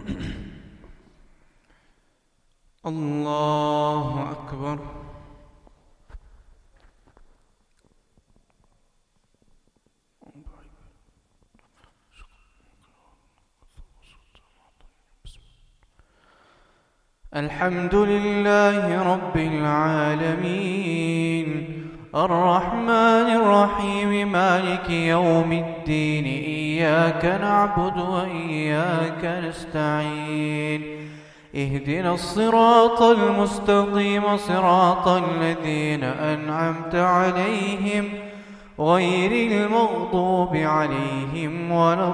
الله أكبر. الحمد لله رب العالمين الرحمن الرحيم مالك يوم الدين إياك نعبد وإياك نستعين اهدنا الصراط المستقيم صراط الذين أنعمت عليهم غير المغضوب عليهم ولا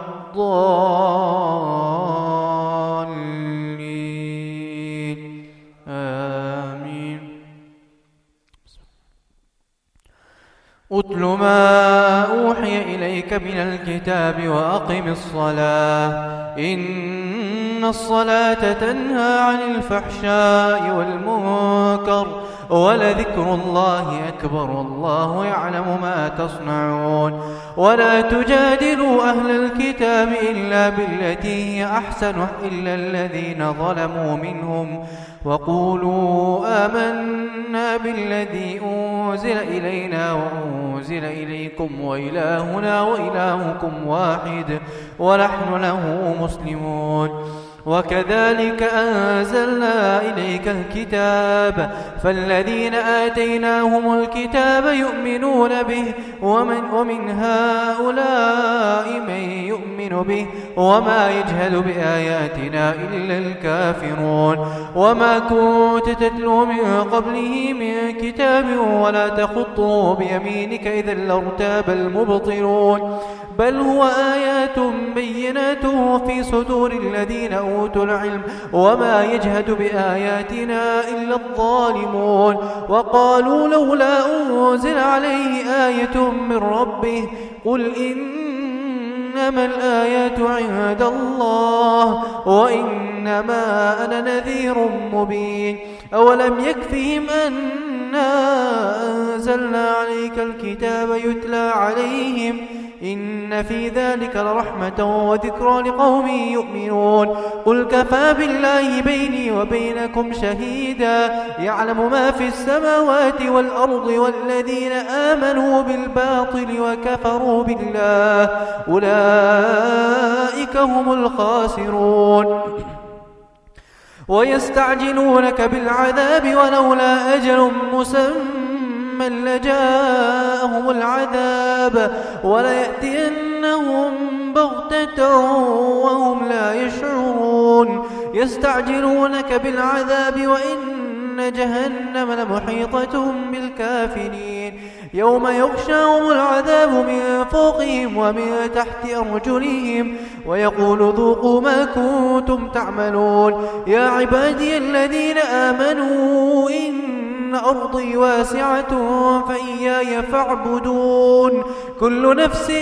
الضالين آمين. أتل ما أوحي إليك من الكتاب وأقم الصلاة إن الصلاة تنهى عن الفحشاء والمنكر ولذكر الله أكبر والله يعلم ما تصنعون. ولا تجادلوا أهل الكتاب إلا بالتي هي أحسن إلا الذين ظلموا منهم وقولوا آمنا بالذي أنزل إلينا وأنزل إليكم وإلهنا وإلهكم واحد ونحن له مسلمون. وكذلك أنزلنا إليك الكتاب فالذين آتيناهم الكتاب يؤمنون به ومن هؤلاء من يؤمن به وما يجهل بآياتنا إلا الكافرون. وما كنت تتلو من قبله من كتاب ولا تخطه بيمينك إذا لارتاب المبطلون بل هو آيات بينات في صدور الذين أوتوا العلم وما يجهد بآياتنا إلا الظالمون. وقالوا لولا أنزل عليه آية من ربه قل إنما الآيات عند الله وإنما أنا نذير مبين. أولم يكفهم أنا أنزلنا عليك الكتاب يتلى عليهم إن في ذلك لرحمة وذكرى لقوم يؤمنون. قل كفى بالله بيني وبينكم شهيدا يعلم ما في السماوات والأرض والذين آمنوا بالباطل وكفروا بالله أولئك هم الخاسرون. ويستعجلونك بالعذاب ولولا أجل مسمى لجاءهم العذاب وليأتينهم بغتة وهم لا يشعرون. يستعجلونك بالعذاب وإن جهنم لمحيطة بالكافرين يوم يغشاهم العذاب من فوقهم ومن تحت أرجلهم ويقول ذوقوا ما كنتم تعملون. يا عبادي الذين آمنوا إن أرضي واسعة فإياي فاعبدون كل نفس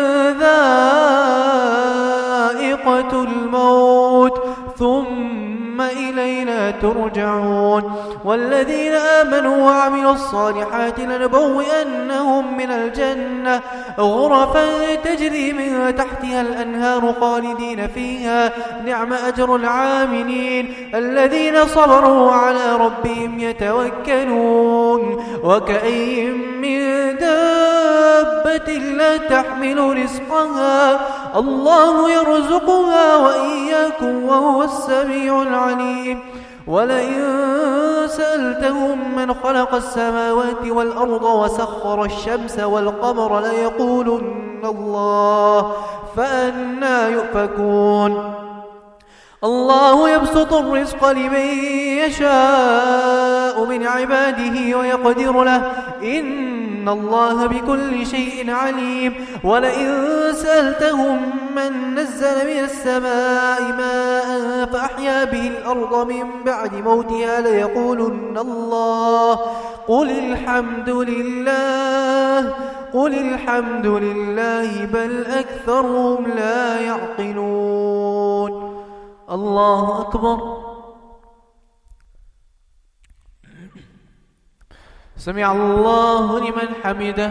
ذائقة الموت ثم إلينا ترجعون. والذين آمنوا وعملوا الصالحات لنبوئنهم من الجنة غرفا تجري من تحتها الأنهار خالدين فيها نعم أجر العاملين الذين صبروا على ربهم يتوكلون. وكأي من دابة لا تحمل رزقها الله يرزقها وإياكم وهو السميع العليم. ولئن سألتهم من خلق السماوات والأرض وسخر الشمس والقمر ليقولن الله فأنى يؤفكون. الله يبسط الرزق لمن يشاء من عباده ويقدر له إن الله بكل شيء عليم. ولئن سألتهم من نزل من السماء ماء فأحيا به الأرض من بعد موتها ليقولن الله قل الحمد لله بل أكثرهم لا يعقلون. الله أكبر. سمع الله لمن حمده.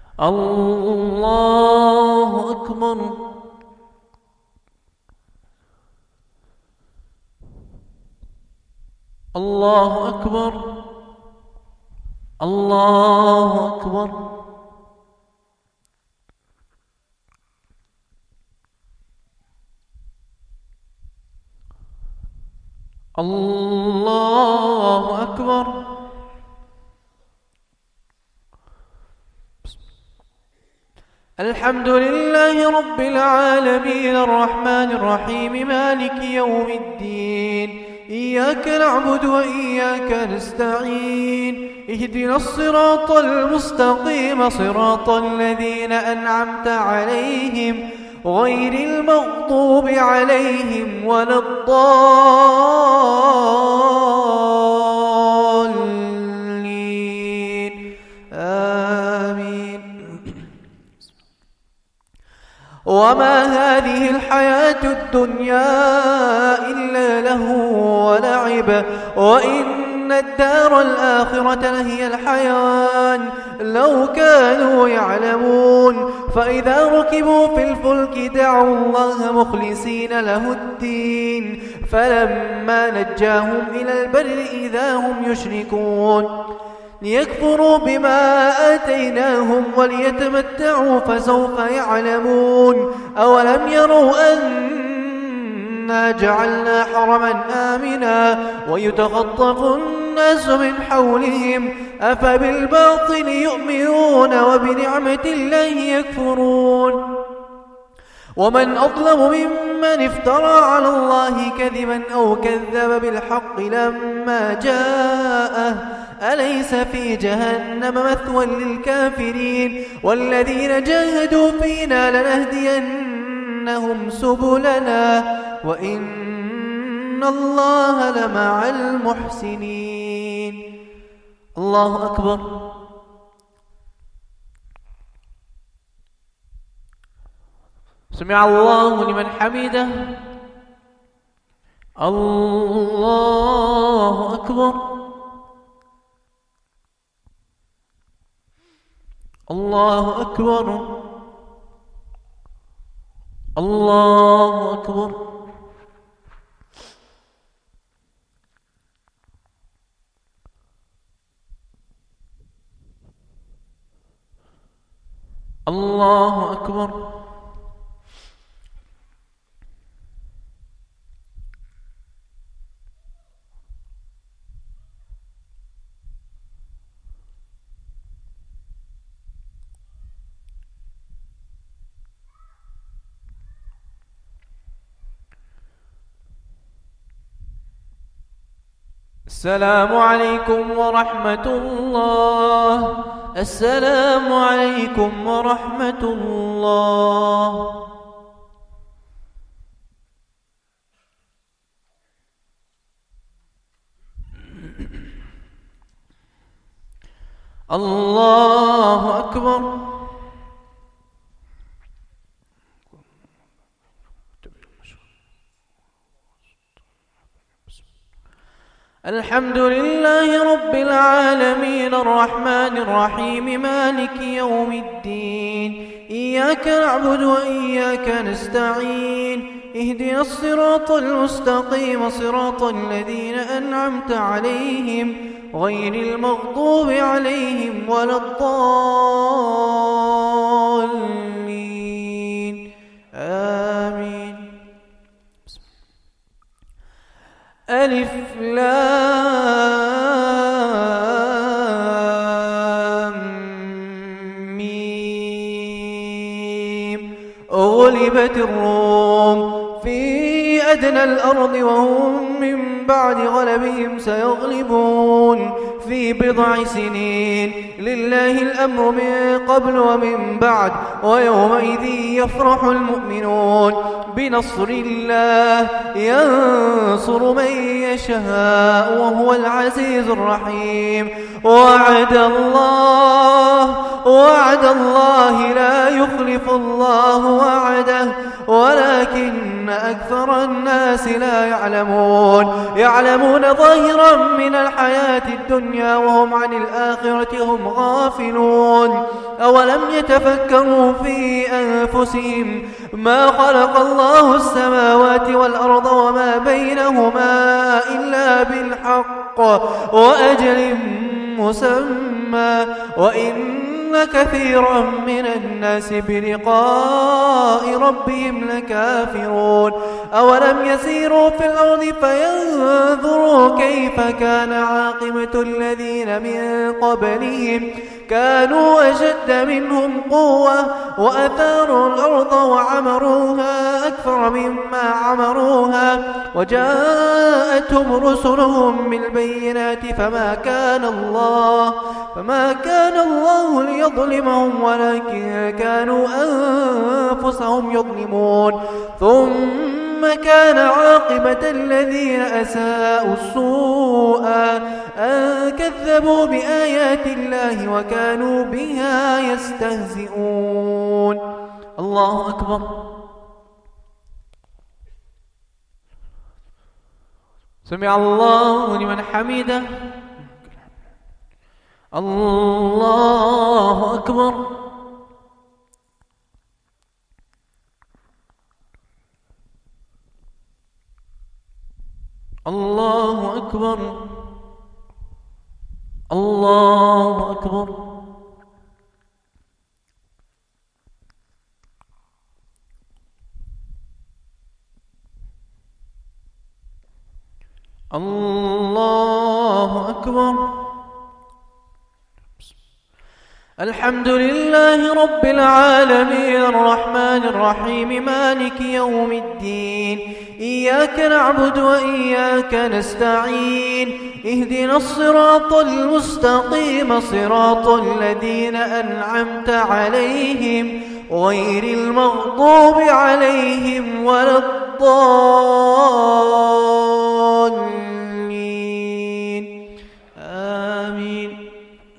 الله أكبر. الله أكبر الله أكبر. الله أكبر. الحمد لله رب العالمين الرحمن الرحيم مالك يوم الدين إياك نعبد وإياك نستعين اهدنا الصراط المستقيم صراط الذين أنعمت عليهم غير المغضوب عليهم ولا الضالين آمين. وما هذه الحياة الدنيا إلا له ولعب وإن الدار الآخرة لهي الحيوان لو كانوا يعلمون. فإذا ركبوا في الفلك دعوا الله مخلصين له الدين فلما نجاهم إلى البر إذا هم يشركون ليكفروا بما آتيناهم وليتمتعوا فسوف يعلمون. أولم يروا أنا جعلنا حرما آمنا ويتخطف الناس من حولهم أفبالباطل يؤمنون وبنعمة الله يكفرون. ومن أظلم ممن افترى على الله كذبا أو كذب بالحق لما جاءه أليس في جهنم مثوى للكافرين. والذين جاهدوا فينا لنهدينهم سبلنا وإن الله لمع المحسنين. الله أكبر. سمع الله لمن حمده. الله أكبر. الله أكبر. الله أكبر. الله أكبر. السلام عليكم ورحمة الله. السلام عليكم ورحمة الله. الله أكبر. الحمد لله رب العالمين الرحمن الرحيم مالك يوم الدين إياك نعبد وإياك نستعين اهدنا الصراط المستقيم صراط الذين أنعمت عليهم غير المغضوب عليهم ولا الضالين آمين. ألف لام ميم. غلبت الروم في أدنى الأرض وهم من بعد غلبهم سيغلبون في بضع سنين لله الأمر من قبل ومن بعد ويومئذ يفرح المؤمنون بنصر الله ينصر من يشاء وهو العزيز الرحيم. وعد الله لا يخلف الله وعده ولكن أكثر الناس لا يعلمون ظاهرا من الحياة الدنيا وهم عن الآخرة هم غافلون. أولم يتفكروا في أنفسهم ما خلق الله السماوات والأرض وما بينهما إلا بالحق وأجل مسمى وإن كثيرا من الناس بلقاء ربهم لكافرون. أولم يسيروا في الأرض فينظروا كيف كان عاقبة الذين من قبلهم كانوا أشد منهم قوة وأثاروا الأرض وعمروها أكثر مما عمروها وجاءتهم رسلهم بالبينات فما كان الله ليظلمهم ولكن كانوا أنفسهم يظلمون. ثم كان عاقبة الذين أساءوا السوء أن كذبوا بآيات الله وكانوا بها يستهزئون. الله أكبر. سمع الله لمن حمده. الله أكبر. الله أكبر. الله أكبر. الله أكبر. الحمد لله رب العالمين الرحمن الرحيم مالك يوم الدين إياك نعبد وإياك نستعين اهدنا الصراط المستقيم صراط الذين أنعمت عليهم غير المغضوب عليهم ولا الضالين آمين.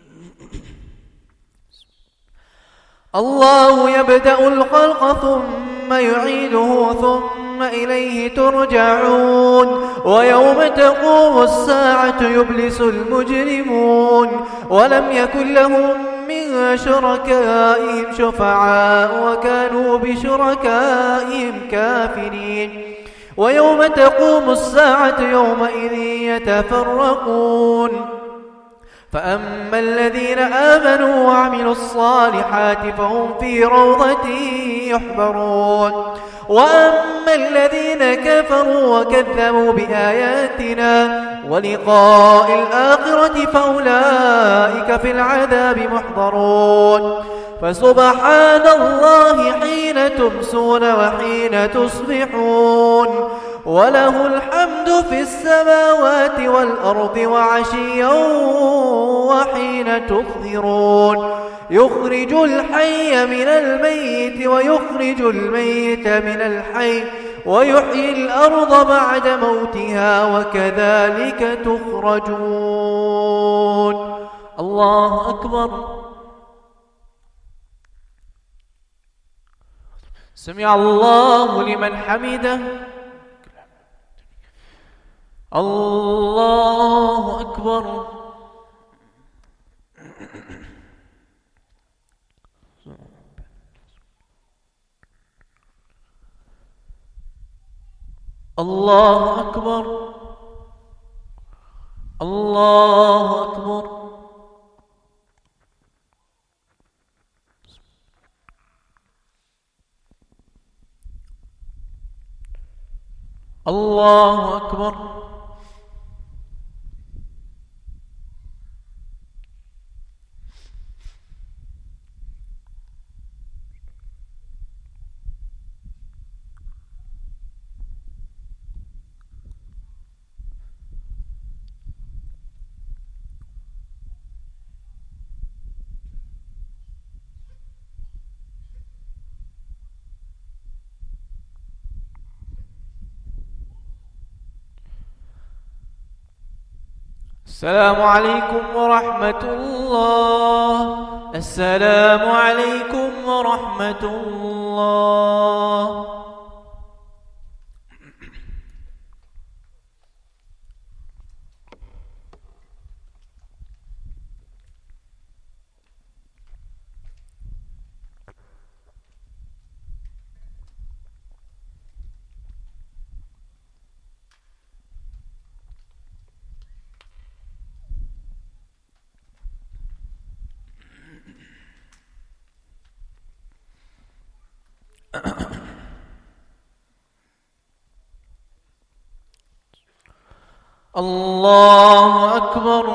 الله يبدأ الخلق ثم يعيده ثم إليه ترجعون. ويوم تقوم الساعة يبلس المجرمون ولم يكن لهم من شركائهم شفعاء وكانوا بشركائهم كافرين. ويوم تقوم الساعة يومئذ يتفرقون فأما الذين آمنوا وعملوا الصالحات فهم في روضة يحبرون وأما الذين كفروا وكذبوا بآياتنا ولقاء الآخرة فأولئك في العذاب محضرون. فسبحان الله حين تمسون وحين تصبحون وله الحمد في السماوات والأرض وعشيا وحين تظهرون. يخرج الحي من الميت ويخرج الميت من الحي ويحيي الأرض بعد موتها وكذلك تخرجون. الله أكبر. سمع الله لمن حمده. الله أكبر. الله أكبر. الله أكبر. الله أكبر. السلام عليكم ورحمة الله. السلام عليكم ورحمة الله. الله أكبر.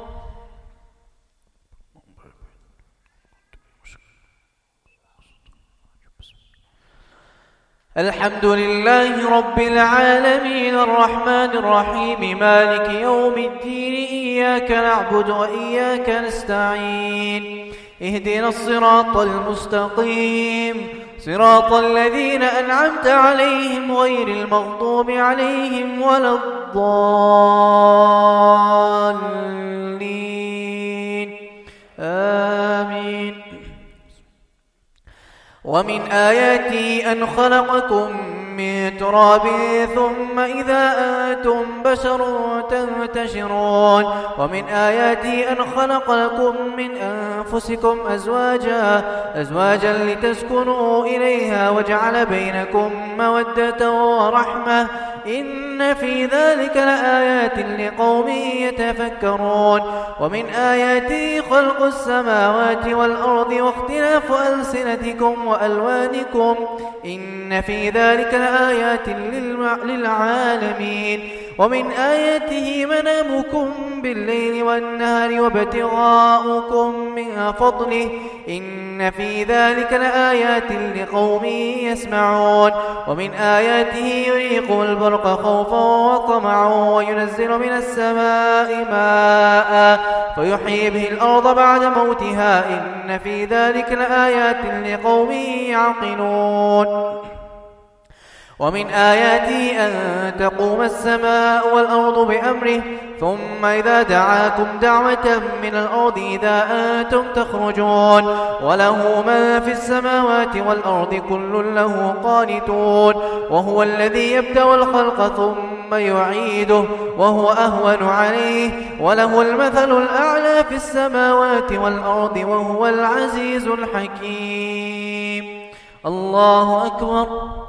الحمد لله رب العالمين الرحمن الرحيم مالك يوم الدين إياك نعبد وإياك نستعين اهدنا الصراط المستقيم صراط الذين أنعمت عليهم غير المغضوب عليهم ولا الضالين آمين. ومن آياته أن خلقكم من تراب ثم إذا أنتم بشر تنتشرون. ومن آياته أن خلق لكم من أنفسكم أزواجا لتسكنوا إليها وجعل بينكم مودة ورحمة إن في ذلك لآيات لقوم يتفكرون. ومن آياته خلق السماوات والأرض واختلاف ألسنتكم وألوانكم إن في ذلك لآيات للعالمين. ومن آياته منامكم بالليل والنهار وابتغاؤكم من فضله إن في ذلك لآيات لقوم يسمعون. ومن آياته يريق البرق خوفا وطمعا وينزل من السماء ماء فيحيي به الأرض بعد موتها إن في ذلك لآيات لقوم يعقلون. ومن آياته أن تقوم السماء والأرض بأمره ثم إذا دعاكم دعوة من الأرض إذا أنتم تخرجون. وله ما في السماوات والأرض كل له قانتون. وهو الذي يبدأ الخلق ثم يعيده وهو أهون عليه وله المثل الأعلى في السماوات والأرض وهو العزيز الحكيم. الله أكبر.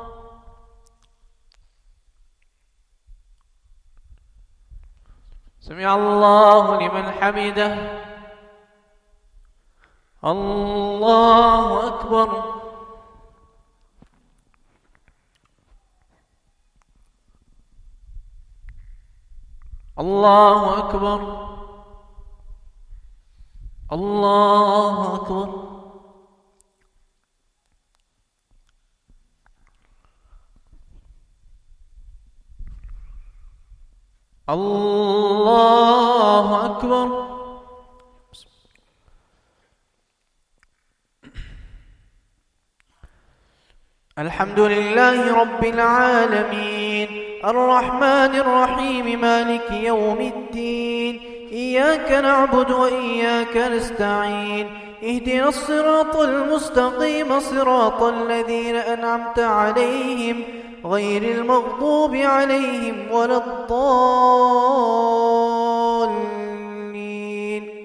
سمع الله لمن حمده. الله أكبر. الله أكبر. الله أكبر. الله أكبر. الحمد لله رب العالمين الرحمن الرحيم مالك يوم الدين إياك نعبد وإياك نستعين اهدنا الصراط المستقيم صراط الذين أنعمت عليهم غير المغضوب عليهم ولا الضالين.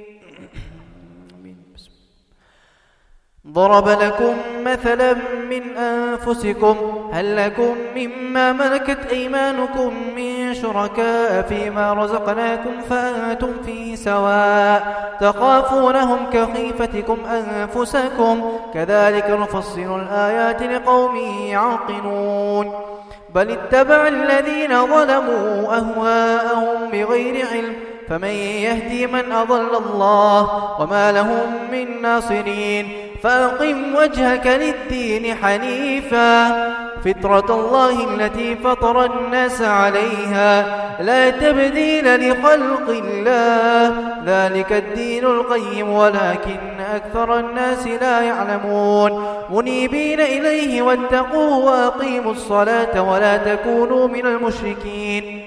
ضرب لكم مثلا من أنفسكم هل لكم مما ملكت أيمانكم من شركاء فيما رزقناكم فأنتم فيه سواء تخافونهم كخيفتكم أنفسكم كذلك نفصل الآيات لقوم يعقلون. بل اتبع الذين ظلموا أهواءهم بغير علم فمن يهدي من أضل الله وما لهم من ناصرين. فأقم وجهك للدين حنيفا فطرة الله التي فطر الناس عليها لا تبديل لخلق الله ذلك الدين القيم ولكن أكثر الناس لا يعلمون. منيبين إليه واتقوه وأقيموا الصلاة ولا تكونوا من المشركين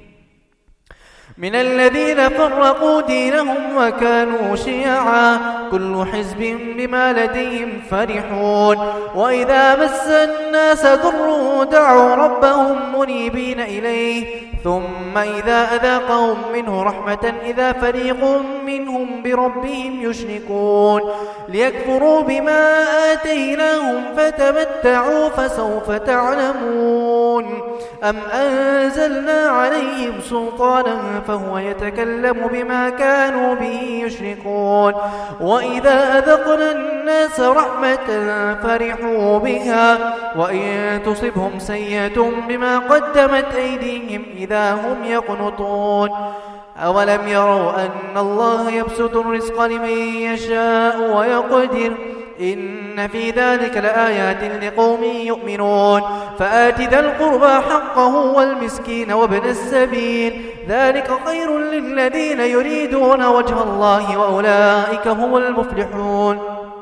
من الذين فرقوا دينهم وكانوا شيعا كل حزب بما لديهم فرحون. وإذا مس الناس ضر دعوا ربهم منيبين إليه ثم إذا أذاقهم منه رحمة إذا فريق منهم بربهم يشركون. ليكفروا بما آتيناهم فتمتعوا فسوف تعلمون. أم أنزلنا عليهم سلطانا فهو يتكلم بما كانوا به يشركون وإذا أذقنا الناس رحمة فرحوا بها وإن تصبهم سيئة بما قدمت أيديهم إذا هم يقنطون أولم يروا أن الله يبسط الرزق لمن يشاء ويقدر إن في ذلك لآيات لقوم يؤمنون فآت ذا القربى حقه والمسكين وابن السبيل ذلك خير للذين يريدون وجه الله وأولئك هم المفلحون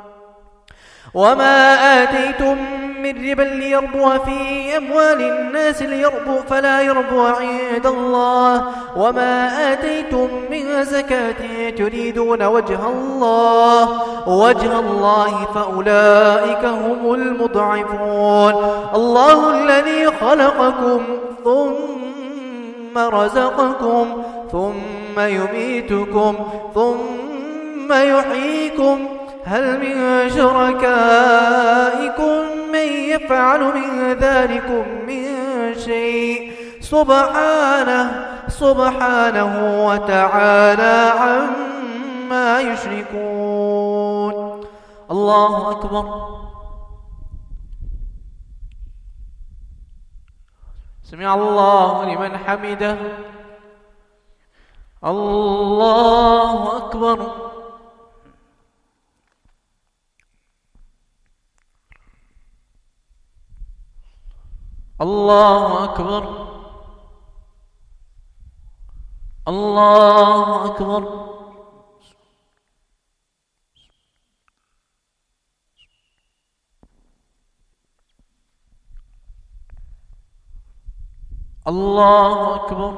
وما آتيتم من ربا ليربو في أموال الناس ليربو فلا يربو عند الله وما آتيتم من زكاة تريدون وجه الله فأولئك هم المضعفون الله الذي خلقكم ثم رزقكم ثم يميتكم ثم يحييكم هل من شركائكم من يفعل من ذلكم من شيء سبحانه وتعالى عما يشركون الله أكبر سمع الله لمن حمده الله أكبر الله أكبر الله أكبر الله أكبر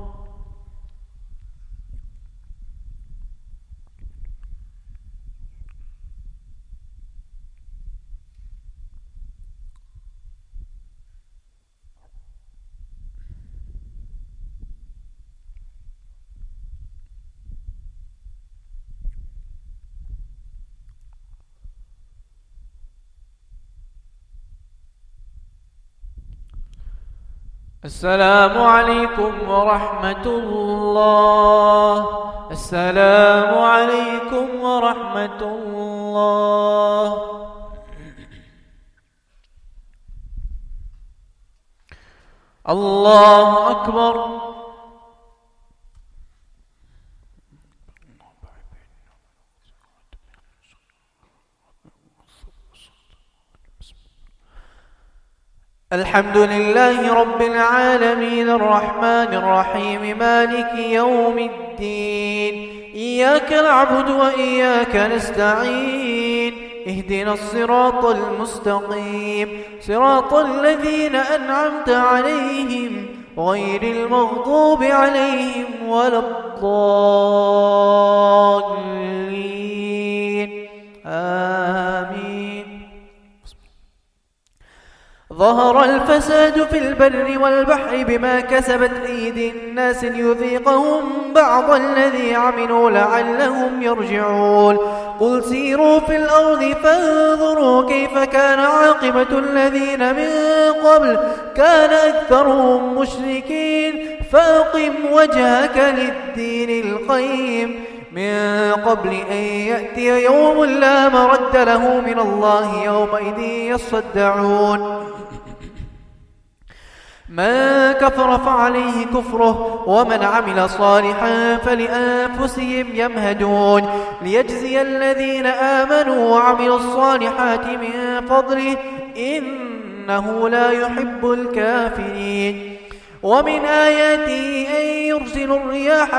السلام عليكم ورحمة الله السلام عليكم ورحمة الله الله أكبر الحمد لله رب العالمين الرحمن الرحيم مالك يوم الدين إياك نعبد وإياك نستعين اهدنا الصراط المستقيم صراط الذين أنعمت عليهم غير المغضوب عليهم ولا الضالين آمين ظهر الفساد في البر والبحر بما كسبت أيدي الناس ليذيقهم بعض الذي عملوا لعلهم يرجعون قل سيروا في الأرض فانظروا كيف كان عاقبة الذين من قبل كان أكثرهم مشركين فأقم وجهك للدين القيم من قبل أن يأتي يوم لا مرد له من الله يومئذ يصدعون من كفر فعليه كفره ومن عمل صالحا فلأنفسهم يمهدون ليجزي الذين آمنوا وعملوا الصالحات من فضله إنه لا يحب الكافرين ومن آياته أن يرسل الرياح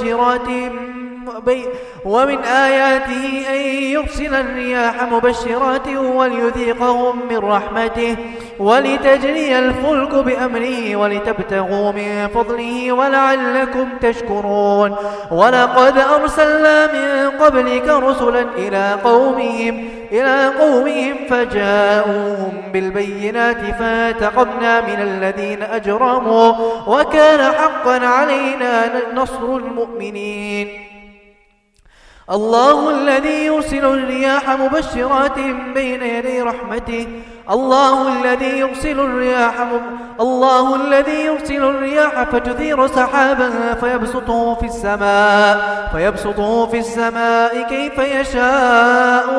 مبشرات وليذيقهم من رحمته ولتجري الفلك بأمره ولتبتغوا من فضله ولعلكم تشكرون ولقد أرسلنا من قبلك رسلا إلى قومهم فجاءوهم بالبينات فانتقمنا من الذين أجرموا وكان حقا علينا نصر المؤمنين الله الذي يرسل الرياح مبشرات بين يدي رحمته الله الذي يرسل الرياح فتثير سحابا فيبسطه في السماء كيف يشاء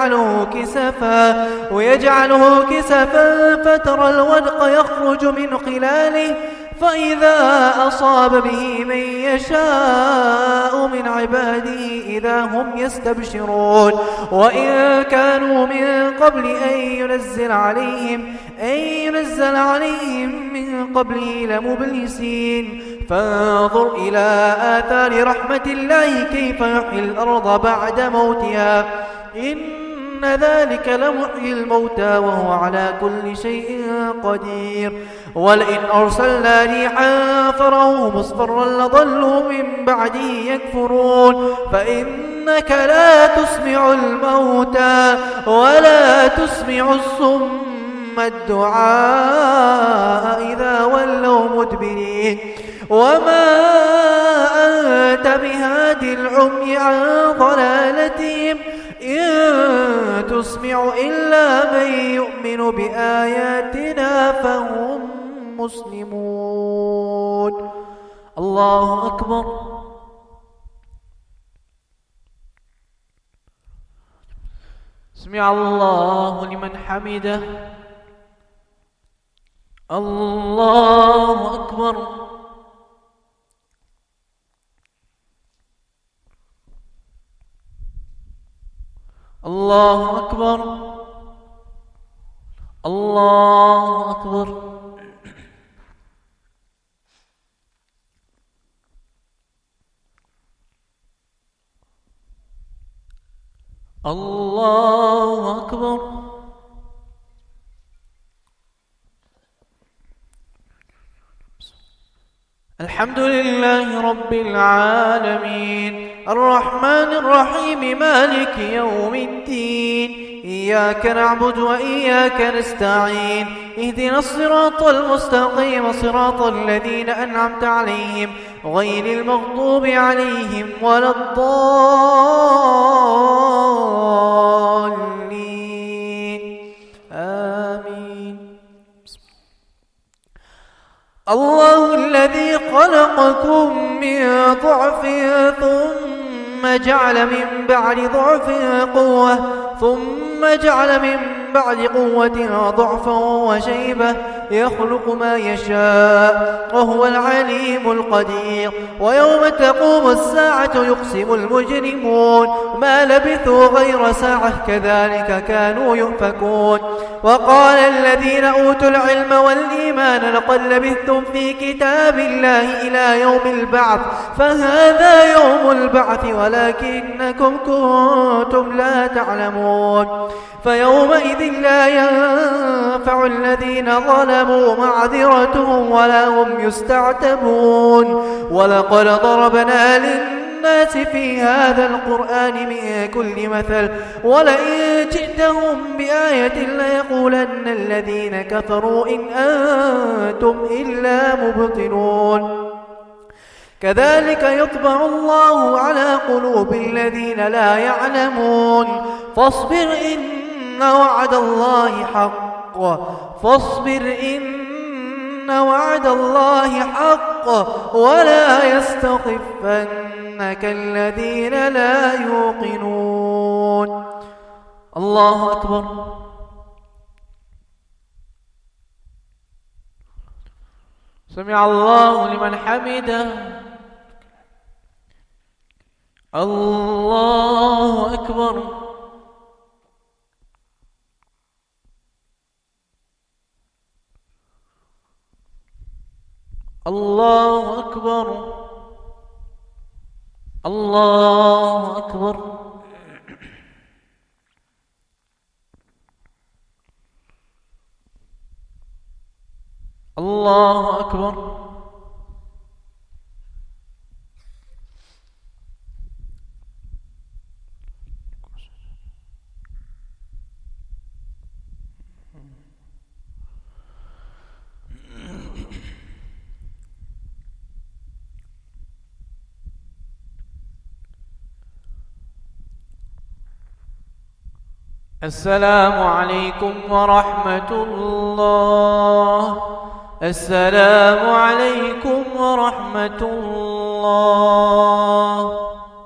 ويجعله كسفا فترى الودق يخرج من خلاله فإذا أصاب به من يشاء من عباده إذا هم يستبشرون وإن كانوا من قبل أن ينزل عليهم من قبله لمبلسين فانظر إلى آثار رحمة الله كيف يحيي الأرض بعد موتها إن ذلك لمحيي الموتى وهو على كل شيء قدير ولئن أرسلنا ريحا فرأوه مصفرا لظلوا من بعده يكفرون فإنك لا تسمع الموتى ولا تسمع الصم الدعاء إذا ولوا مدبرين وما أنت بهادي العمي عن ضلالتهم إن تسمع إلا من يؤمن بآياتنا فهم مسلمون الله أكبر سمع الله لمن حمده الله أكبر الله أكبر الله أكبر الله أكبر الحمد لله رب العالمين الرحمن الرحيم مالك يوم الدين إياك نعبد وإياك نستعين اهدنا الصراط المستقيم صراط الذين أنعمت عليهم غير المغضوب عليهم ولا الضالين آمين الله الذي خلقكم من ضعف ثم جعل من بعد ضعف قوة ثم جعل من بعد قوة ضعفا وشيبة يخلق ما يشاء وهو العليم القدير ويوم تقوم الساعة يقسم المجرمون ما لبثوا غير ساعة كذلك كانوا يؤفكون وقال الذين أوتوا العلم والإيمان لقد لبثتم في كتاب الله إلى يوم البعث فهذا يوم البعث ولكنكم كنتم لا تعلمون فيومئذ لا ينفع الذين ظلموا معذرتهم ولا هم يستعتبون ولقد ضربنا للناس في هذا القرآن من كل مثل ولئن جئتهم بآية ليقولن الذين كفروا إن أنتم إلا مبطلون كذلك يطبع الله على قلوب الذين لا يعلمون فاصبر إن وعد الله حق ولا يستخفنك الذين لا يوقنون الله أكبر سمع الله لمن حمده الله أكبر الله أكبر الله أكبر الله أكبر السلام عليكم ورحمة الله. السلام عليكم ورحمة الله.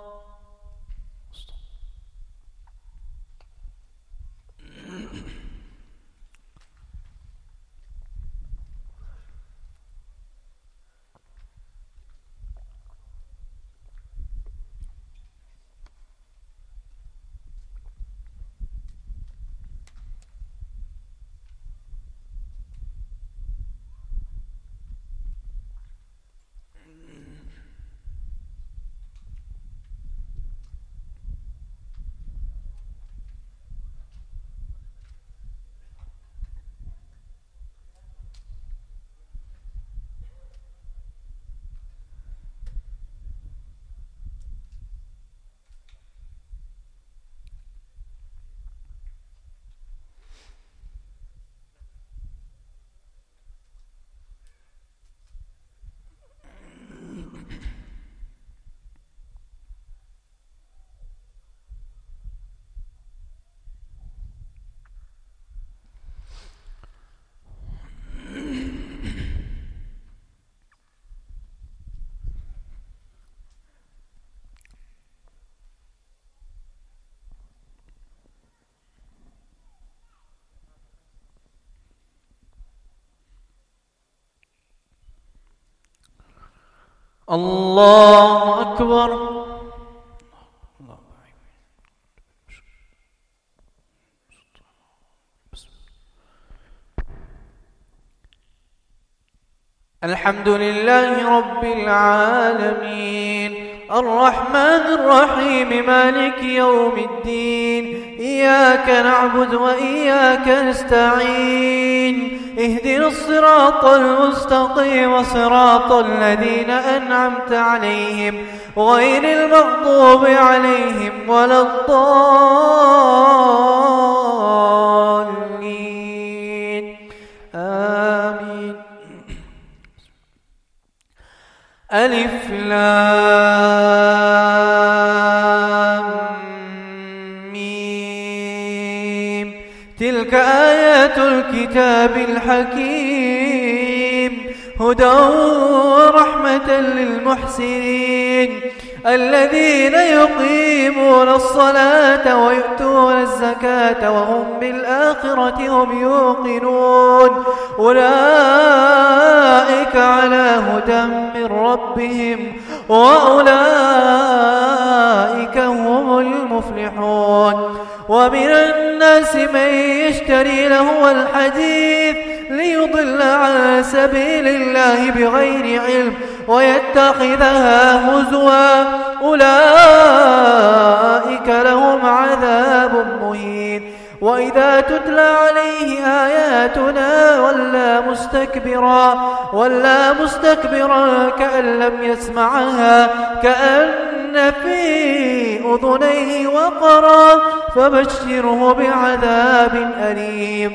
الله أكبر. الحمد لله رب العالمين الرحمن الرحيم مالك يوم الدين إياك نعبد وإياك نستعين اهدنا الصراط المستقيم صراط الذين أنعمت عليهم غير المغضوب عليهم ولا الضالين آمين. ألف لام ميم تلك آيات الكتاب الحكيم هدى ورحمة للمحسنين الذين يقيمون الصلاة ويؤتون الزكاة وهم بالآخرة هم يوقنون أولئك على هدى من ربهم وأولئك هم المفلحون. ومن الناس من يشتري لهو الحديث ليضل عن سبيل الله بغير علم ويتخذها هزوا أولئك لهم عذاب مهين. وإذا تتلى عليه آياتنا ولا مستكبرا كأن لم يسمعها كأن في أذنيه وقرا فبشره بعذاب أليم.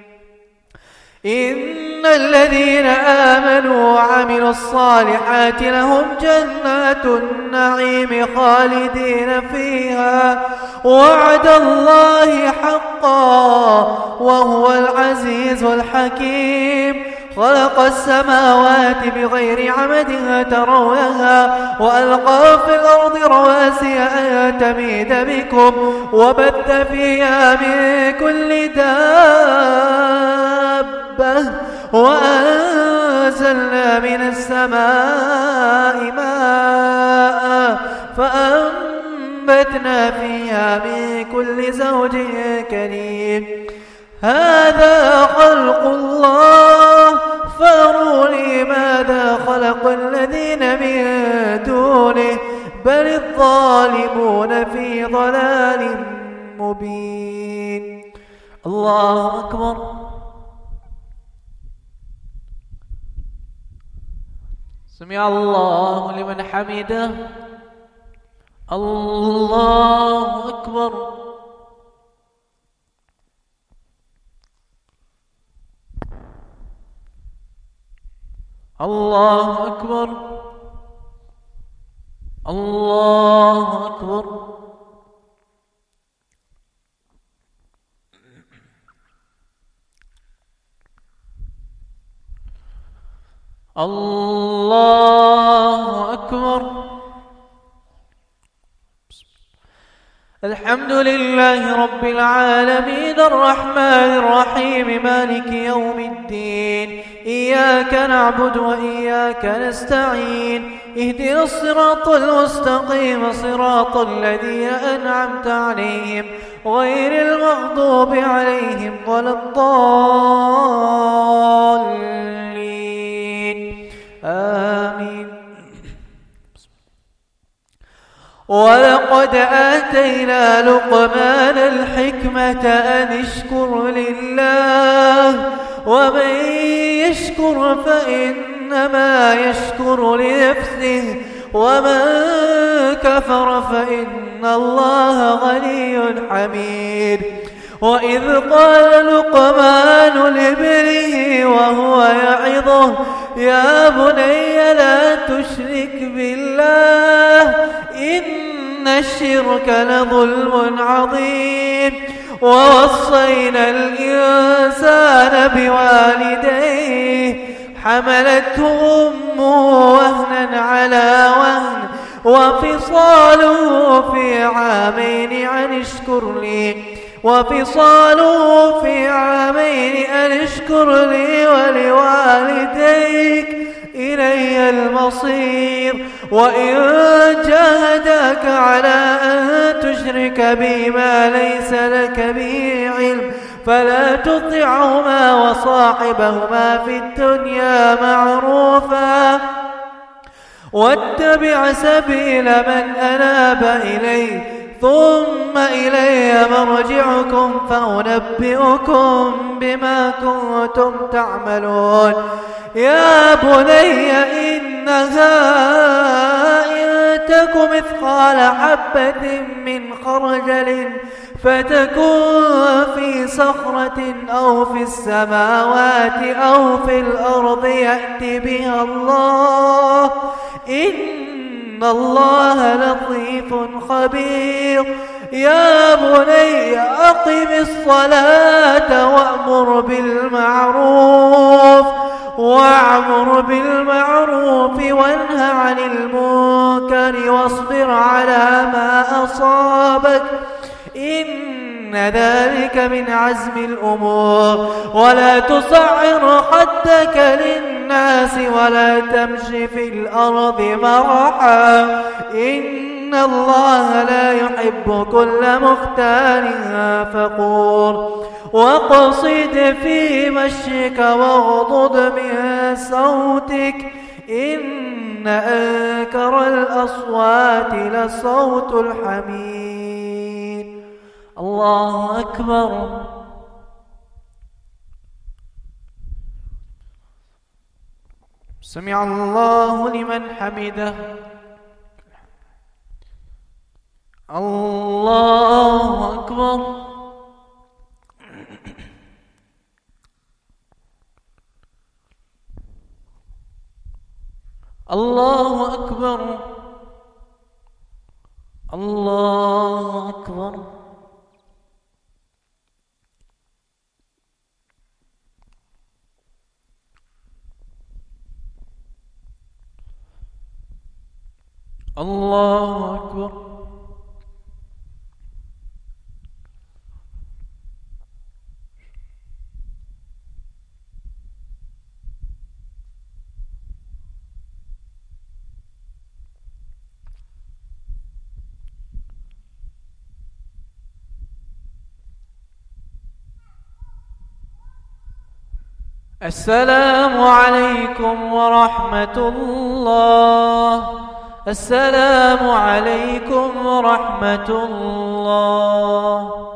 إن الذين آمنوا وعملوا الصالحات لهم جنات النعيم خالدين فيها وعد الله حقا وهو العزيز الحكيم. خلق السماوات بغير عمد ترونها وألقى في الأرض رواسي أن تميد بكم وبث فيها من كل دابة وأنزلنا من السماء ماء فأنبتنا فيها من كل زوج كريم. هذا خلق الله فاروني ماذا خلق الذين من دونه بل الظالمون في ضلال مبين. الله أكبر. سمع الله لمن حمده. الله أكبر. الله أكبر. الله أكبر. الله أكبر. الحمد لله رب العالمين الرحمن الرحيم مالك يوم الدين. إياك نعبد وإياك نستعين. اهدنا الصراط المستقيم صراط الذين أنعمت عليهم غير المغضوب عليهم ولا الضالين آمين. ولقد آتينا لقمان الحكمة أن اشكر لله ومن يشكر فإنما يشكر لنفسه ومن كفر فإن الله غني حميد. وإذ قال لقمان لابنه وهو يعظه يا بني لا تشرك بالله إن الشرك لظلم عظيم. ووصينا الإنسان بوالديه حملته أمه وهنا على وهن وفصاله في عامين أن اشكر لي ولوالديك إلي المصير. وإن جاهداك على أن تشرك بي ما ليس لك به علم فلا تطعهما وصاحبهما في الدنيا معروفا واتبع سبيل من أناب إليه ثم إلي مرجعكم فأنبئكم بما كنتم تعملون. يا بني إنها إن تك مثقال حبة من خردل فتكون في صخرة أو في السماوات أو في الأرض يأت بها الله إن الله لطيف خبير. يا بني أقم الصلاة وأمر بالمعروف وانه عن المنكر واصبر على ما أصابك إن ذلك من عزم الأمور. ولا تصعر خدك للناس ولا تمش في الأرض مرحا إن الله لا يحب كل مختال فخور. واقصد في مشيك واغضض من صوتك إن أنكر الأصوات لصوت الحمير. الله أكبر. سمع الله لمن حمده. الله أكبر. الله أكبر. الله أكبر. الله أكبر. السلام عليكم ورحمة الله. السلام عليكم ورحمة الله.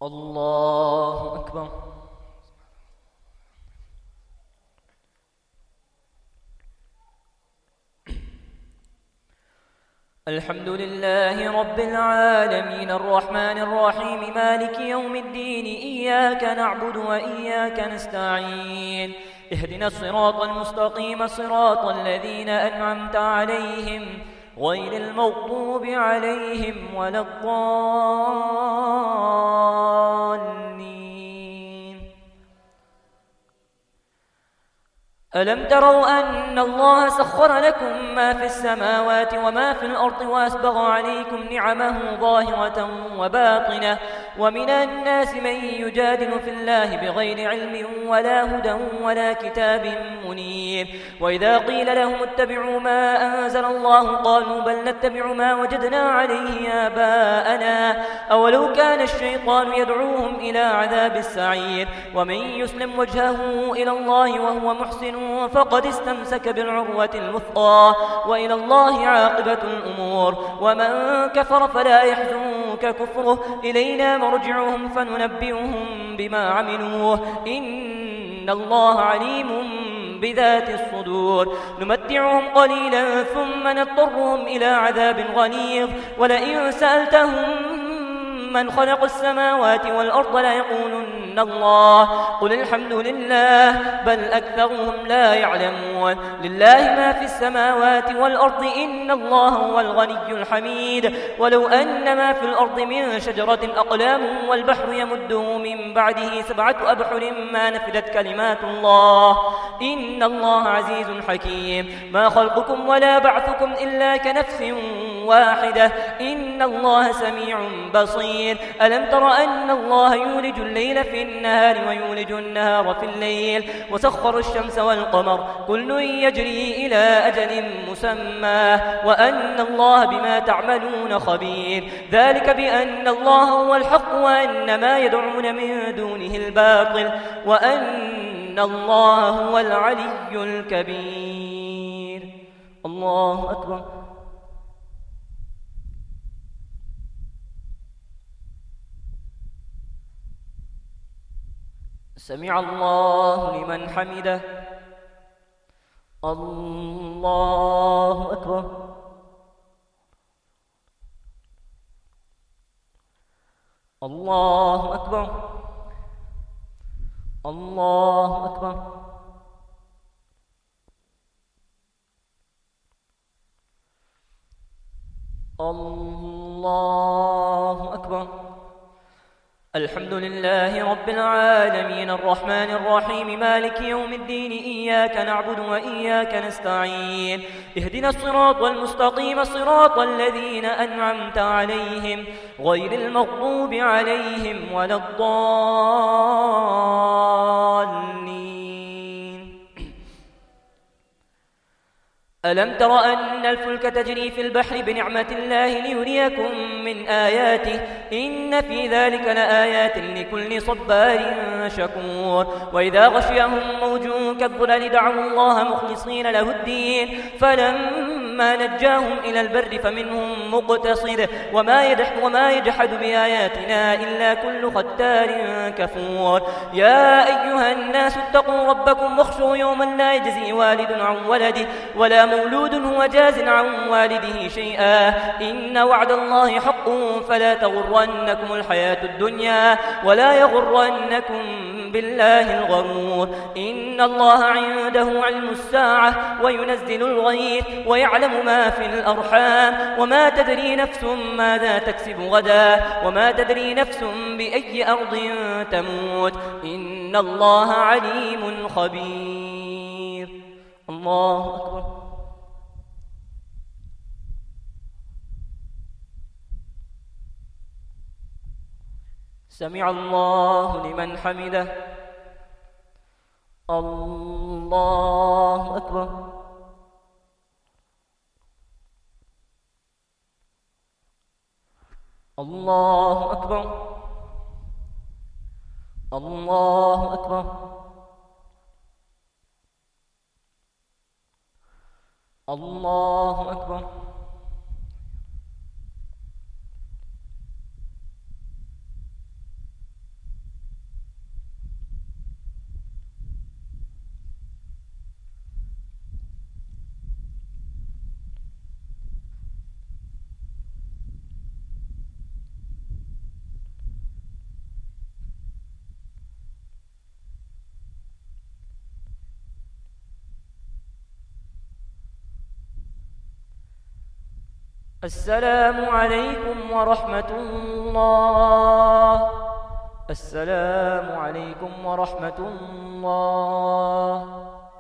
الله أكبر. الحمد لله رب العالمين الرحمن الرحيم مالك يوم الدين إياك نعبد وإياك نستعين اهدنا الصراط المستقيم صراط الذين أنعمت عليهم غير المغضوب عليهم ولا الضالين. ألم تروا أن الله سخر لكم ما في السماوات وما في الأرض وأسبغ عليكم نعمه ظاهرة وباطنة ومن الناس من يجادل في الله بغير علم ولا هدى ولا كتاب منير وإذا قيل لهم اتبعوا ما أنزل الله قالوا بل نتبع ما وجدنا عليه آباءنا أولو كان الشيطان يدعوهم إلى عذاب السعير ومن يسلم وجهه إلى الله وهو محسن فقد استمسك بالعروة الوثقى وإلى الله عاقبة الأمور ومن كفر فلا يحزنك كفره إلينا مرجعهم فننبئهم بما عملوا إن الله عليم بذات الصدور نمتعهم قليلا ثم نضطرهم إلى عذاب غليظ ولئن سألتهم من خلق السماوات والأرض ليقولن الله قل الحمد لله بل أكثرهم لا يعلمون لله ما في السماوات والأرض إن الله هو الغني الحميد ولو أن ما في الأرض من شجرة أقلام والبحر يمده من بعده 7 أبحر ما نفدت كلمات الله إن الله عزيز حكيم ما خلقكم ولا بعثكم إلا كنفس واحدة إن الله سميع بصير ألم تر أن الله يولج الليل في النهار ويولج النهار في الليل وسخر الشمس والقمر كل يجري إلى أجل مسمى وأن الله بما تعملون خبير ذلك بأن الله هو الحق وأن ما يدعون من دونه الباطل وأن الله هو العلي الكبير. الله أكبر. سمع الله لمن حمده. الله أكبر. الله أكبر. الله أكبر. الله أكبر. الحمد لله رب العالمين الرحمن الرحيم مالك يوم الدين إياك نعبد وإياك نستعين اهدنا الصراط المستقيم صراط الذين أنعمت عليهم غير المغضوب عليهم ولا الضالين. ألم تر أن الفلك تجري في البحر بنعمة الله ليريكم من آياته إن في ذلك لآيات لكل صبار شكور وإذا غشيهم موج كالظلل دعوا الله مخلصين له الدين فلما نجاهم إلى البر فمنهم مقتصد وما يجحد بآياتنا إلا كل ختار كفور. يا أيها الناس اتقوا ربكم واخشوا يوما لا يجزي والد عن ولده ولا مولود هو جاز عن والده شيئا إن وعد الله حق فلا تغرنكم الحياة الدنيا ولا يغرنكم بالله الغرور. إن الله عنده علم الساعة وينزل الغيث ويعلم ما في الأرحام وما تدري نفس ماذا تكسب غدا وما تدري نفس بأي أرض تموت إن الله عليم خبير. الله أكبر. سمع الله لمن حمده. الله أكبر. الله أكبر. الله أكبر. الله أكبر. السلام عليكم ورحمة الله. السلام عليكم ورحمة الله.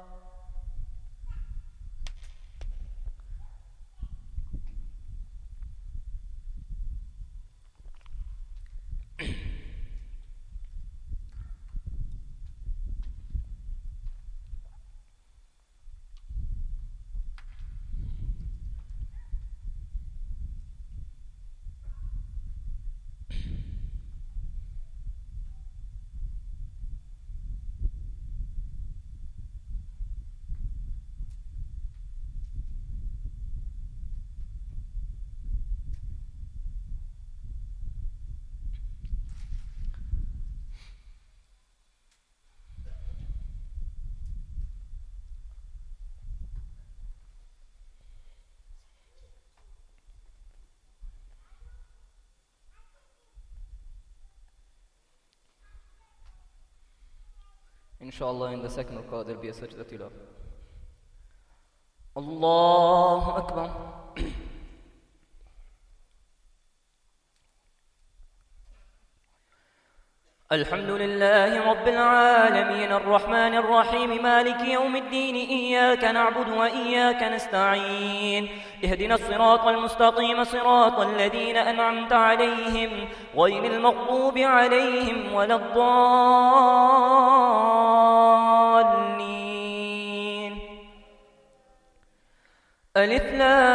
Inshallah, in the second rak'ah there will be a sajda tilawa. Allahu Akbar. الحمد لله رب العالمين الرحمن الرحيم مالك يوم الدين إياك نعبد وإياك نستعين اهدنا الصراط المستقيم صراط الذين أنعمت عليهم غير المغضوب عليهم ولا الضالين. ألف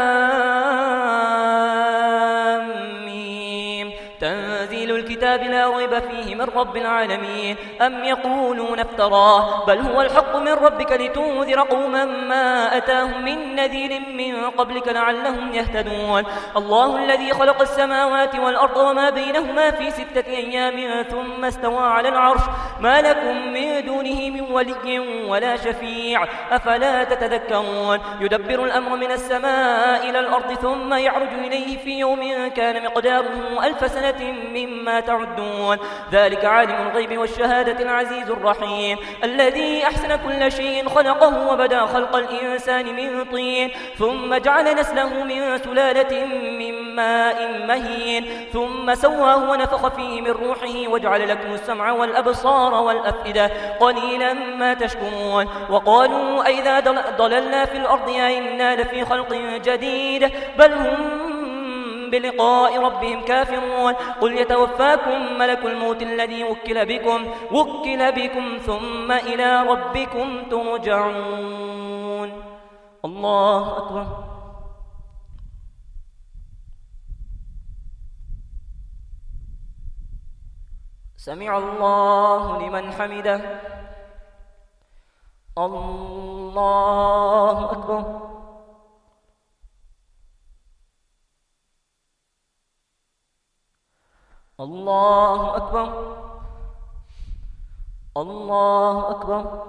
لام ميم تنزيل الكتاب لا ريب فيه من رب العالمين. أم يقولون افتراه بل هو الحق من ربك لتنذر قوما ما أتاهم من نذير من قبلك لعلهم يهتدون. الله الذي خلق السماوات والأرض وما بينهما في 6 أيام ثم استوى على العرش ما لكم من دونه من ولي ولا شفيع أفلا تتذكرون. يدبر الأمر من السماء إلى الأرض ثم يعرج إليه في يوم كان مقداره 1000 سنة مما تعدون. ذلك عالم الغيب والشهادة العزيز الرحيم الذي أحسن كل شيء خلقه وبدأ خلق الإنسان من طين ثم جعل نسله من سلالة من ماء مهين ثم سواه ونفخ فيه من روحه وجعل لكم السمع والأبصار والأفئدة قليلا ما تشكرون. وقالوا أئذا ضللنا في الأرض أئنا لفي خلق جديد بل هم بلقاء ربهم كافرون. قل يتوفاكم ملك الموت الذي وكل بكم ثم إلى ربكم ترجعون. الله أكبر. سمع الله لمن حمده. الله أكبر. الله أكبر. الله أكبر.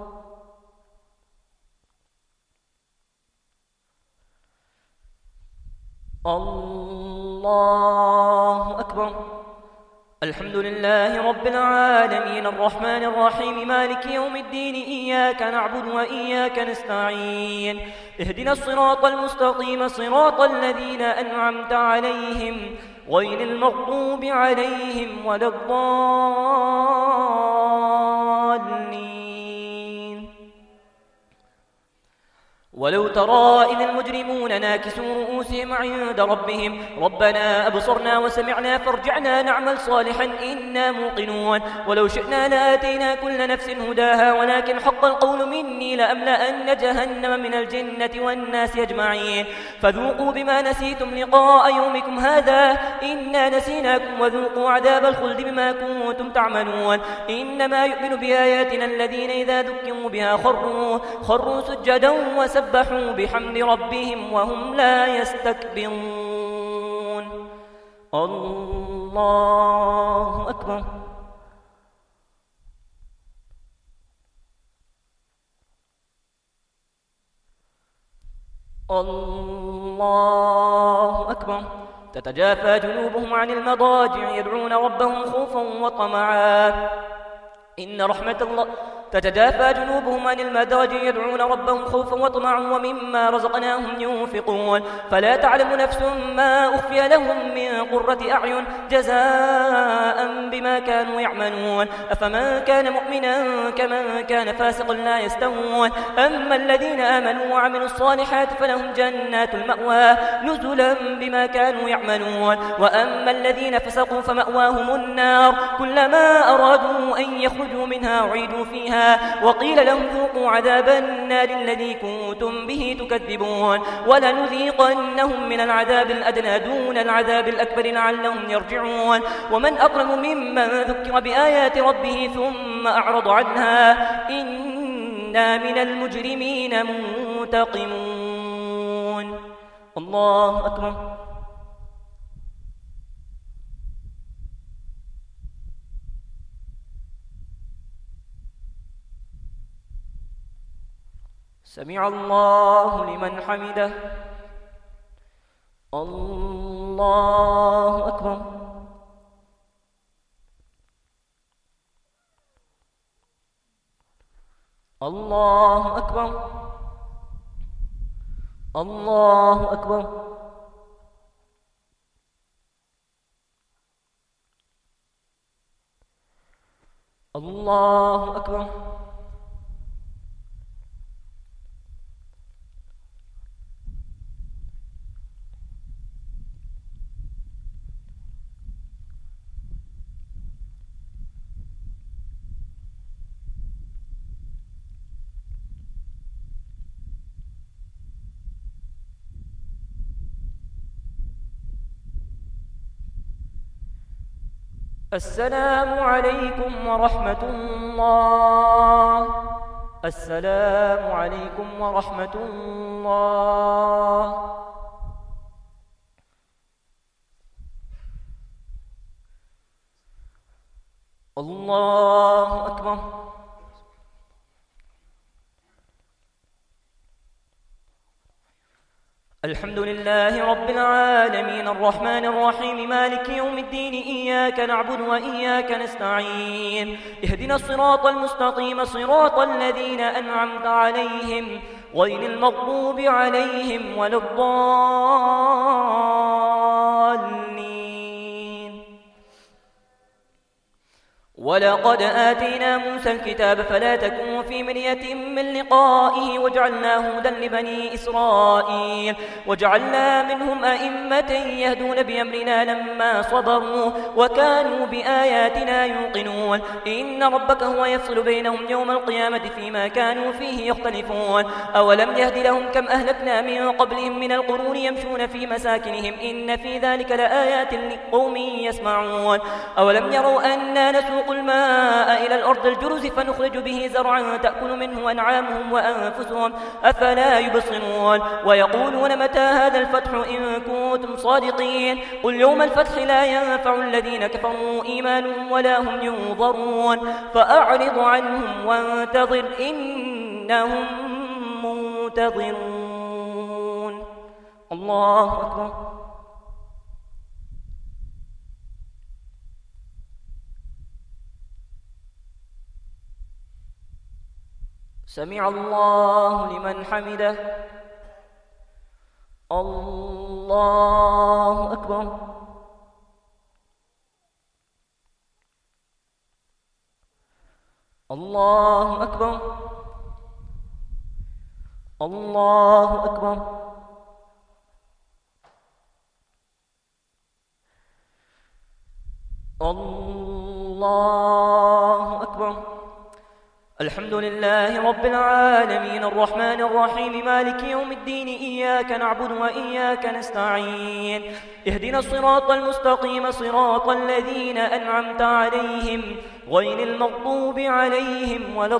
الله أكبر. الحمد لله رب العالمين الرحمن الرحيم مالك يوم الدين إياك نعبد وإياك نستعين اهدنا الصراط المستقيم صراط الذين أنعمت عليهم غير المغضوب عليهم ولا الضالين. ولو ترى إذ المجرمون ناكسوا رؤوسهم عند ربهم ربنا أبصرنا وسمعنا فارجعنا نعمل صالحا إنا موقنون. ولو شئنا لآتينا كل نفس هداها ولكن حق القول مني لأملأن جهنم من الجنة والناس أجمعين. فذوقوا بما نسيتم لقاء يومكم هذا إنا نسيناكم وذوقوا عذاب الخلد بما كنتم تعملون. إنما يؤمن بآياتنا الذين إذا ذكروا بها خروا سجدا وسبحوا بحمد ربهم وهم لا يستكبرون. الله أكبر. الله أكبر. تتجافى جنوبهم عن المضاجع يدعون ربهم خوفا وطمعا إن رحمة الله تتجافى جنوبهم عن المضاجع يدعون ربهم خوفا وطمعا ومما رزقناهم ينفقون فلا تعلم نفس ما أخفي لهم من قرة أعين جزاء بما كانوا يعملون أفمن كان مؤمنا كمن كان فاسقا لا يستوون أما الذين آمنوا وعملوا الصالحات فلهم جنات المأوى نزلا بما كانوا يعملون وأما الذين فسقوا فمأواهم النار كلما أرادوا أن يخرجوا منها أعيدوا فيها وقيل لهم ذوقوا عذاب النار الذي كنتم به تكذبون ولنذيقنهم من العذاب الأدنى دون العذاب الأكبر لعلهم يرجعون ومن أظلم ممن ذكر بآيات ربه ثم أعرض عنها إنا من المجرمين منتقمون الله أكبر سمع الله لمن حمده الله أكبر الله أكبر الله أكبر الله أكبر السلام عليكم ورحمة الله السلام عليكم ورحمة الله الله أكبر الحمد لله رب العالمين الرحمن الرحيم مالك يوم الدين إياك نعبد وإياك نستعين اهدنا الصراط المستقيم صراط الذين أنعمت عليهم غير المغضوب عليهم ولا الضالين ولقد آتينا موسى الكتاب فلا تكن في مرية من لقائه وجعلناه هدى لبني إسرائيل وجعلنا منهم أئمة يهدون بأمرنا لما صبروا وكانوا بآياتنا يوقنون إن ربك هو يفصل بينهم يوم القيامة فيما كانوا فيه يختلفون أولم يهد لهم كم أهلكنا من قبلهم من القرون يمشون في مساكنهم إن في ذلك لآيات لقوم يسمعون أولم يروا أنا نسوق الماء إلى الأرض الجرز فنخرج به زرعا تأكل منه أنعامهم وأنفسهم أفلا يبصرون ويقولون متى هذا الفتح إن كنتم صادقين قل يوم الفتح لا ينفع الذين كفروا إيمانهم ولا هم ينظرون فأعرض عنهم وانتظر إنهم منتظرون الله أكبر سمع الله لمن حمده الله أكبر الله أكبر الله أكبر الله أكبر الحمد لله رب العالمين الرحمن الرحيم مالك يوم الدين إياك نعبد وإياك نستعين اهدنا الصراط المستقيم صراط الذين أنعمت عليهم غير المغضوب عليهم ولا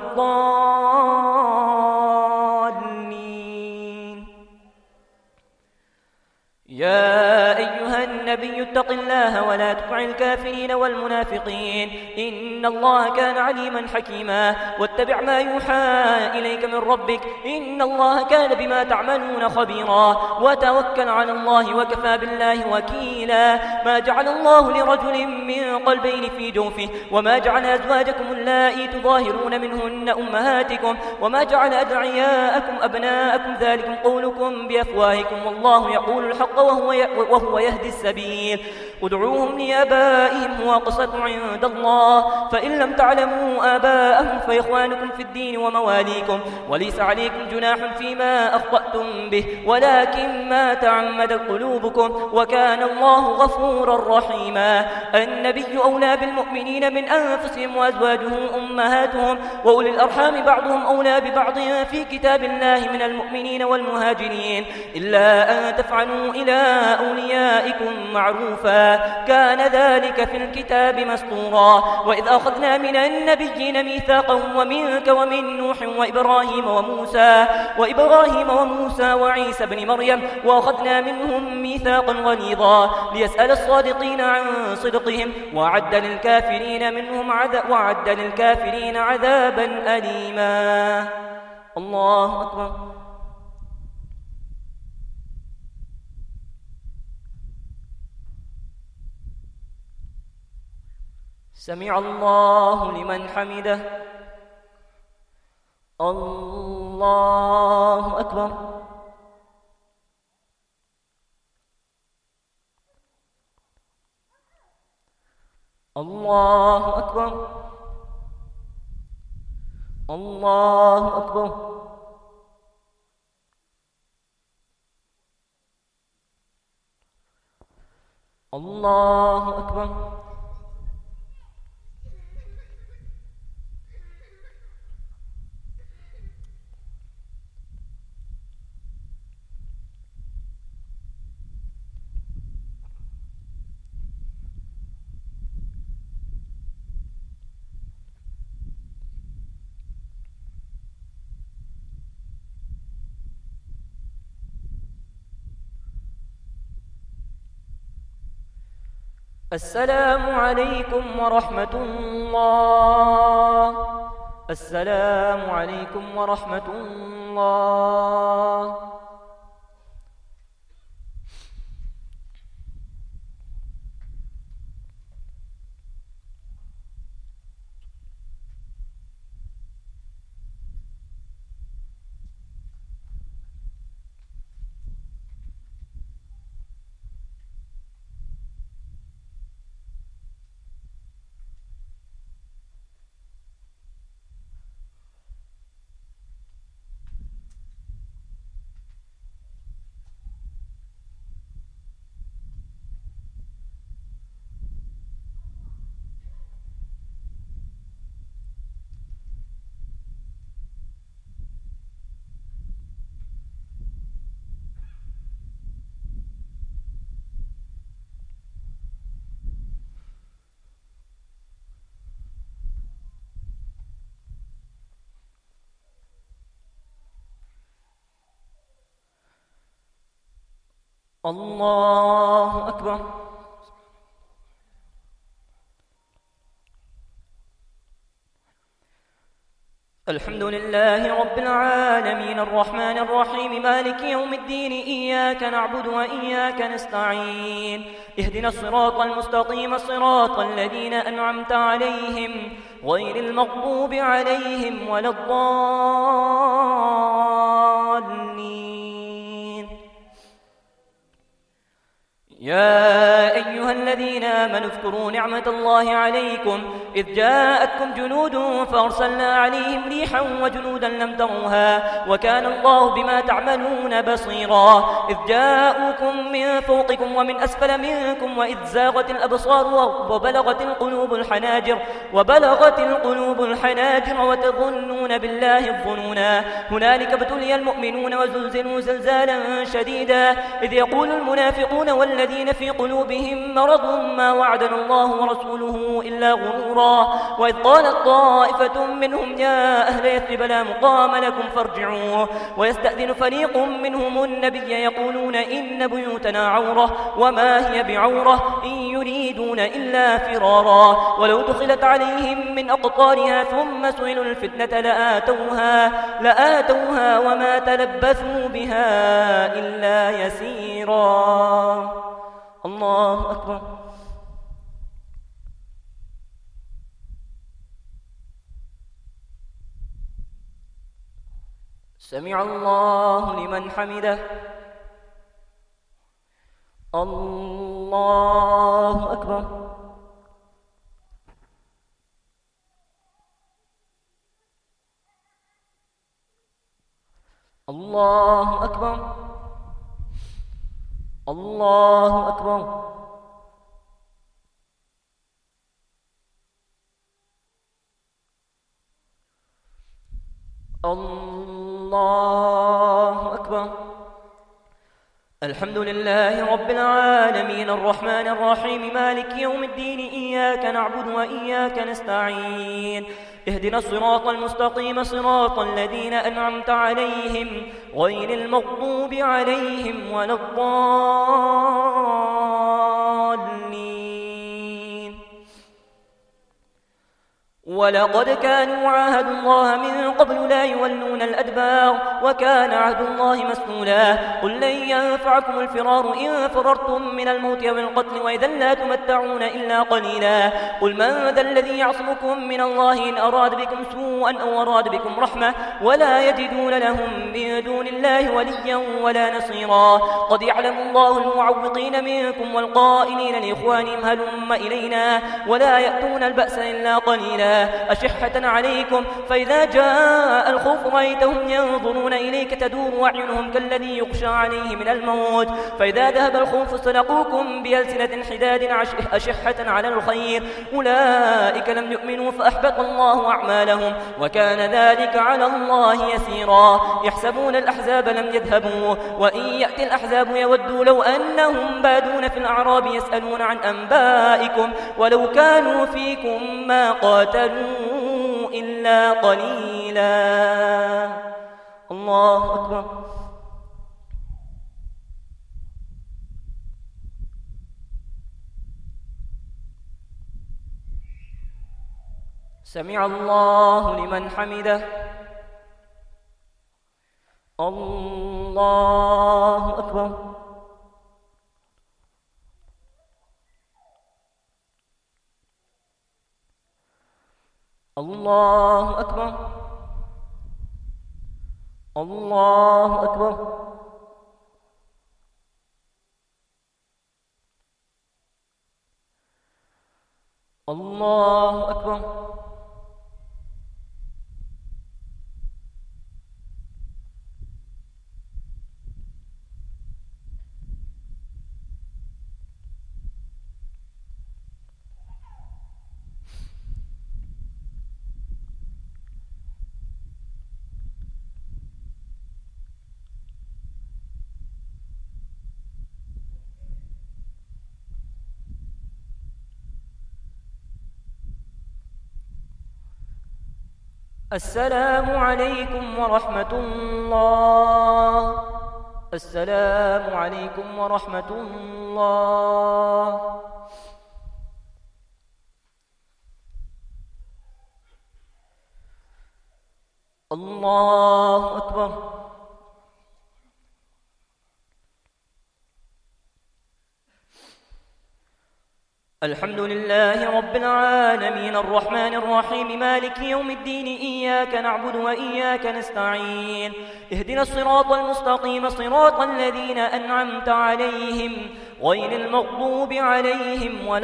الضالين يا أيها الناس النبي اتق الله ولا تطع الكافرين والمنافقين إن الله كان عليما حكيما واتبع ما يوحى إليك من ربك إن الله كان بما تعملون خبيرا وتوكل على الله وكفى بالله وكيلا ما جعل الله لرجل من قلبين في جوفه وما جعل أزواجكم اللائي تظاهرون منهن أمهاتكم وما جعل أدعياءكم أبناءكم ذلكم قولكم بأفواهكم والله يقول الحق وهو يهدي السبيل ادعوهم لآبائهم هو أقسط عند الله فإن لم تعلموا آباءهم فإخوانكم في الدين ومواليكم وليس عليكم جناح فيما أخطأتم به ولكن ما تعمدت قلوبكم وكان الله غفورا رحيما النبي أولى بالمؤمنين من أنفسهم وأزواجه أمهاتهم وأولي الأرحام بعضهم أولى ببعض في كتاب الله من المؤمنين والمهاجرين إلا أن تفعلوا إلى أوليائكم معروفا كان ذلك في الكتاب مسطورا وإذ أخذنا من النبيين ميثاقهم ومنك ومن نوح وإبراهيم وموسى وعيسى بن مريم وأخذنا منهم ميثاقا غليظا ليسأل الصادقين عن صدقهم وعد للكافرين عذابا أليما الله أكبر سمع الله لمن حمده الله أكبر الله أكبر الله أكبر الله أكبر السلام عليكم ورحمة الله السلام عليكم ورحمة الله الله أكبر الحمد لله رب العالمين الرحمن الرحيم مالك يوم الدين إياك نعبد وإياك نستعين اهدنا الصراط المستقيم صراط الذين أنعمت عليهم غير المغضوب عليهم ولا الضالين يا أيها الذين آمنوا اذكروا نعمة الله عليكم إذ جاءتكم جنود فأرسلنا عليهم ريحا وجنودا لم تروها وكان الله بما تعملون بصيرا إذ جاءوكم من فوقكم ومن أسفل منكم وإذ زاغت الأبصار وبلغت القلوب الحناجر وتظنون بالله الظنونا هنالك ابتلي المؤمنون وزلزلوا زلزالا شديدا إذ يقول المنافقون والذين في قلوبهم مرض ما وعدنا الله ورسوله إلا غرورا. وإذ قالت طائفة منهم يا أهل يثرب لا مقام لكم فارجعوا ويستأذن فريق منهم النبي يقولون إن بيوتنا عورة وما هي بعورة إن يريدون إلا فرارا. ولو دخلت عليهم من أقطارها ثم سئلوا الفتنة لآتوها وما تلبثوا بها إلا يسيرا. الله أكبر. سمع الله لمن حمده. الله أكبر. الله أكبر. الله أكبر. الله أكبر. الحمد لله رب العالمين الرحمن الرحيم مالك يوم الدين إياك نعبد وإياك نستعين اهدنا الصراط المستقيم صراط الذين أنعمت عليهم غير المغضوب عليهم ولا الضالين. ولقد كانوا عاهدوا الله من قبل لا يولون الأدبار وكان عهد الله مسؤولا. قل لن ينفعكم الفرار إن فررتم من الموت أو القتل وإذا لا تمتعون إلا قليلا. قل من ذا الذي يعصمكم من الله إن أراد بكم سوءا أو أراد بكم رحمة ولا يجدون لهم من دون الله وليا ولا نصيرا. قد يعلم الله المعوقين منكم والقائلين لإخوانهم هلم إلينا ولا يأتون البأس إلا قليلا. أشحة عليكم فإذا جاء الخوف رأيتهم ينظرون إليك تدور أعينهم كالذي يغشى عليه من الموت فإذا ذهب الخوف سلقوكم بألسنة حداد أشحة على الخير أولئك لم يؤمنوا فأحبط الله أعمالهم وكان ذلك على الله يسيرا. يحسبون الأحزاب لم يذهبوا وإن يأتي الأحزاب يودوا لو أنهم بادون في الأعراب يسألون عن أنبائكم ولو كانوا فيكم ما قاتلوا إلا قليلا. الله أكبر. سمع الله لمن حمده. الله أكبر. الله أكبر. الله أكبر. الله أكبر. السلام عليكم ورحمة الله. السلام عليكم ورحمة الله. الله أكبر. الحمد لله رب العالمين الرحمن الرحيم مالك يوم الدين إياك نعبد وإياك نستعين اهدنا الصراط المستقيم صراط الذين أنعمت عليهم غير المغضوب عليهم ولا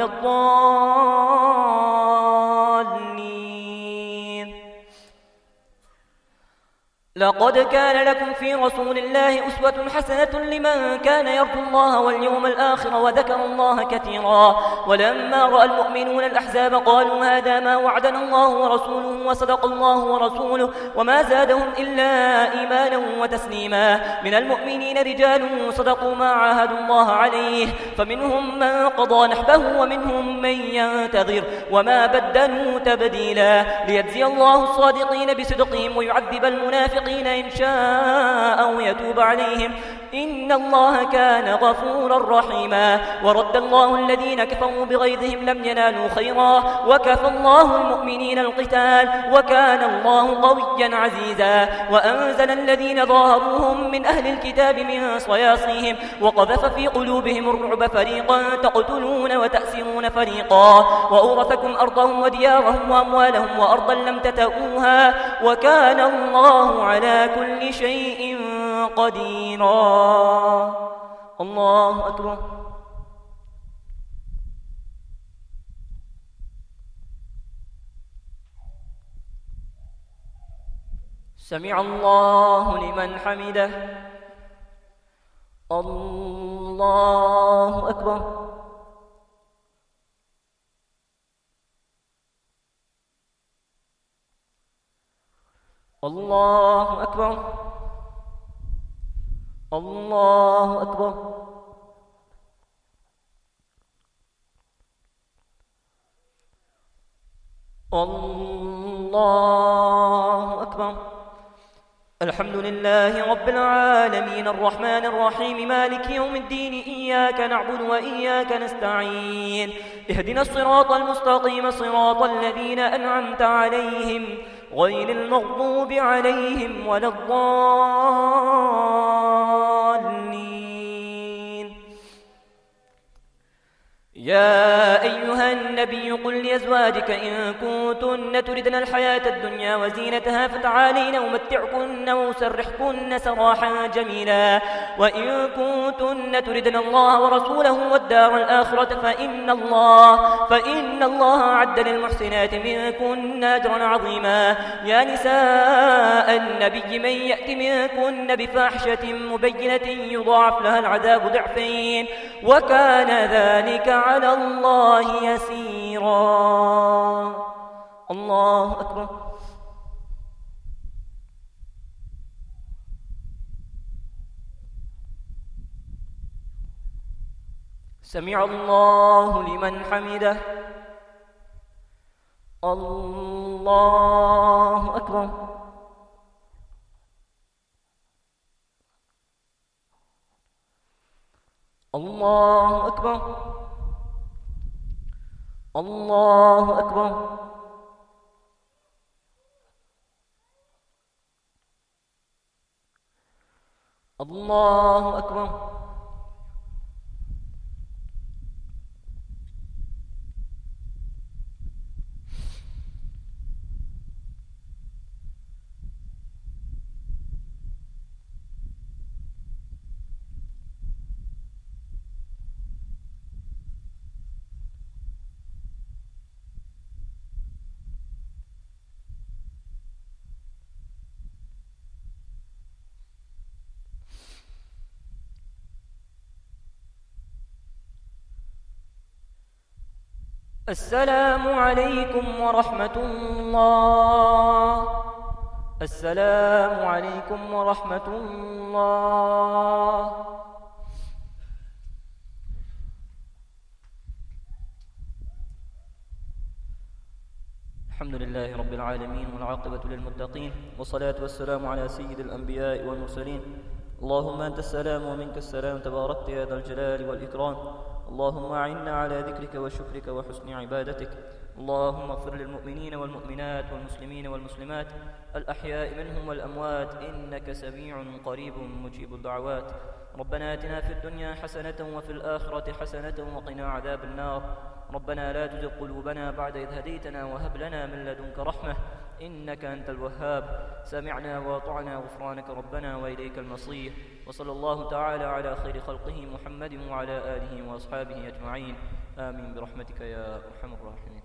الضالين. لقد كان لكم في رسول الله أسوة حسنة لمن كان يرجو الله واليوم الآخر وذكر الله كثيرا. ولما رأى المؤمنون الأحزاب قالوا هذا ما وعدنا الله ورسوله وصدق الله ورسوله وما زادهم إلا إيمانا وتسليما. من المؤمنين رجال صدقوا ما عاهدوا الله عليه فمنهم من قضى نحبه ومنهم من ينتظر وما بدلوا تبديلا. ليجزي الله الصادقين بصدقهم ويعذب المنافقين إن شاء أو يتوب عليهم إن الله كان غفورا رحيما. ورد الله الذين كفروا بغيظهم لم ينالوا خيرا وكفى الله المؤمنين القتال وكان الله قويا عزيزا. وأنزل الذين ظاهروهم من أهل الكتاب من صياصيهم وقذف في قلوبهم الرعب فريقا تقتلون وتأسرون فريقا وأورثكم أرضهم وديارهم وأموالهم وأرضا لم تتئوها وكان الله على كل شيء قديرا. الله أكبر. سمع الله لمن حمده. الله أكبر. الله أكبر. الله أكبر. الله أكبر. الحمد لله رب العالمين الرحمن الرحيم مالك يوم الدين إياك نعبد وإياك نستعين اهدنا الصراط المستقيم صراط الذين أنعمت عليهم غير المغضوب عليهم ولا الضالين. يا أيها النبي قل لأزواجك إن كنتن تردن الحياة الدنيا وزينتها فتعالين أمتعكن وأسرحكن سراحا جميلا. وإن كنتن تردن الله ورسوله والدار الآخرة فإن الله أعد للمحسنات منكن أجرا عظيما. يا نساء النبي من يأت منكن بفاحشة مبينة يضاعف لها العذاب ضعفين وكان ذلك على الله يسيرا. الله أكبر. سمع الله لمن حمده. الله أكبر. الله أكبر. الله أكبر. الله أكبر. السلام عليكم ورحمة الله. السلام عليكم ورحمة الله. الحمد لله رب العالمين والعاقبة للمتقين والصلاة والسلام على سيد الأنبياء والمرسلين. اللهم أنت السلام ومنك السلام تباركت يا ذا الجلال والإكرام. اللهم أعنا على ذكرك وشكرك وحسن عبادتك. اللهم اغفر للمؤمنين والمؤمنات والمسلمين والمسلمات الأحياء منهم والأموات إنك سميع قريب مجيب الدعوات. ربنا آتنا في الدنيا حسنة وفي الآخرة حسنة وقنا عذاب النار. ربنا لا تزغ قلوبنا بعد إذ هديتنا وهب لنا من لدنك رحمة إنك أنت الوهاب. سمعنا وأطعنا غفرانك ربنا وإليك المصير. وصلى الله تعالى على خير خلقه محمد وعلى آله وأصحابه أجمعين آمين برحمتك يا أرحم الراحمين.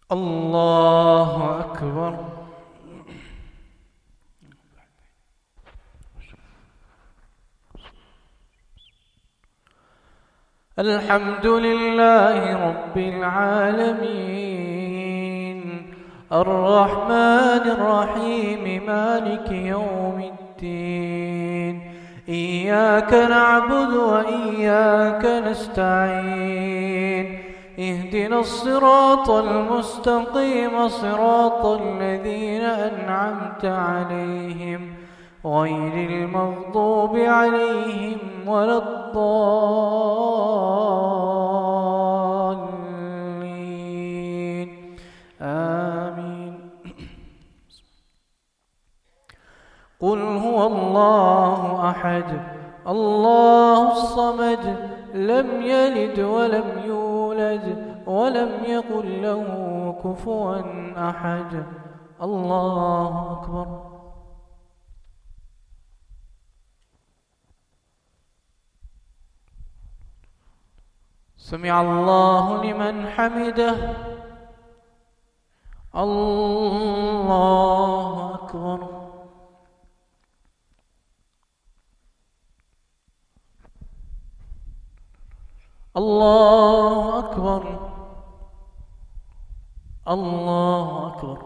الله أكبر. الحمد لله رب العالمين الرحمن الرحيم مالك يوم الدين إياك نعبد وإياك نستعين اهدنا الصراط المستقيم صراط الذين أنعمت عليهم غير المغضوب عليهم ولا الضالين آمين. قل هو الله أحد الله الصمد لم يلد ولم يولد ولم يكن له كفوا أحد. الله أكبر. سمع الله لمن حمده. الله أكبر. الله أكبر. الله أكبر.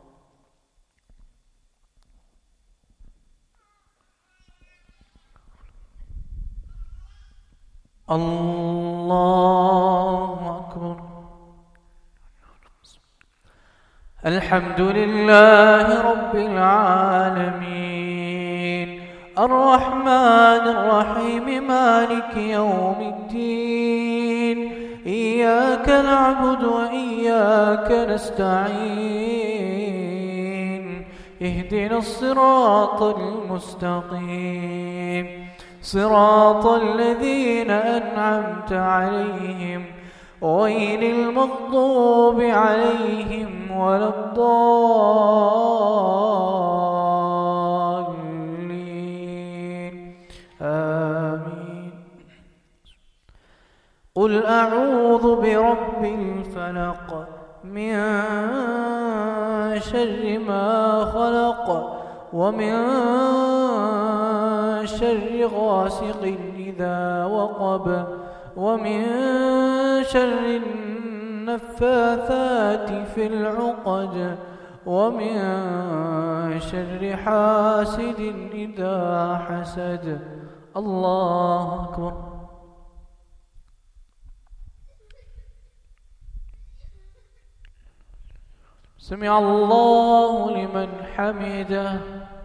الله أكبر. الحمد لله رب العالمين الرحمن الرحيم مالك يوم الدين إياك نعبد وإياك نستعين اهدنا الصراط المستقيم صراط الذين أنعمت عليهم غير المغضوب عليهم ولا الضالين آمين. قل أعوذ برب الفلق من شر ما خلق ومن شر غاسق إذا وقب ومن شر النفاثات في العقد ومن شر حاسد إذا حسد. الله أكبر. سمع الله لمن حمده.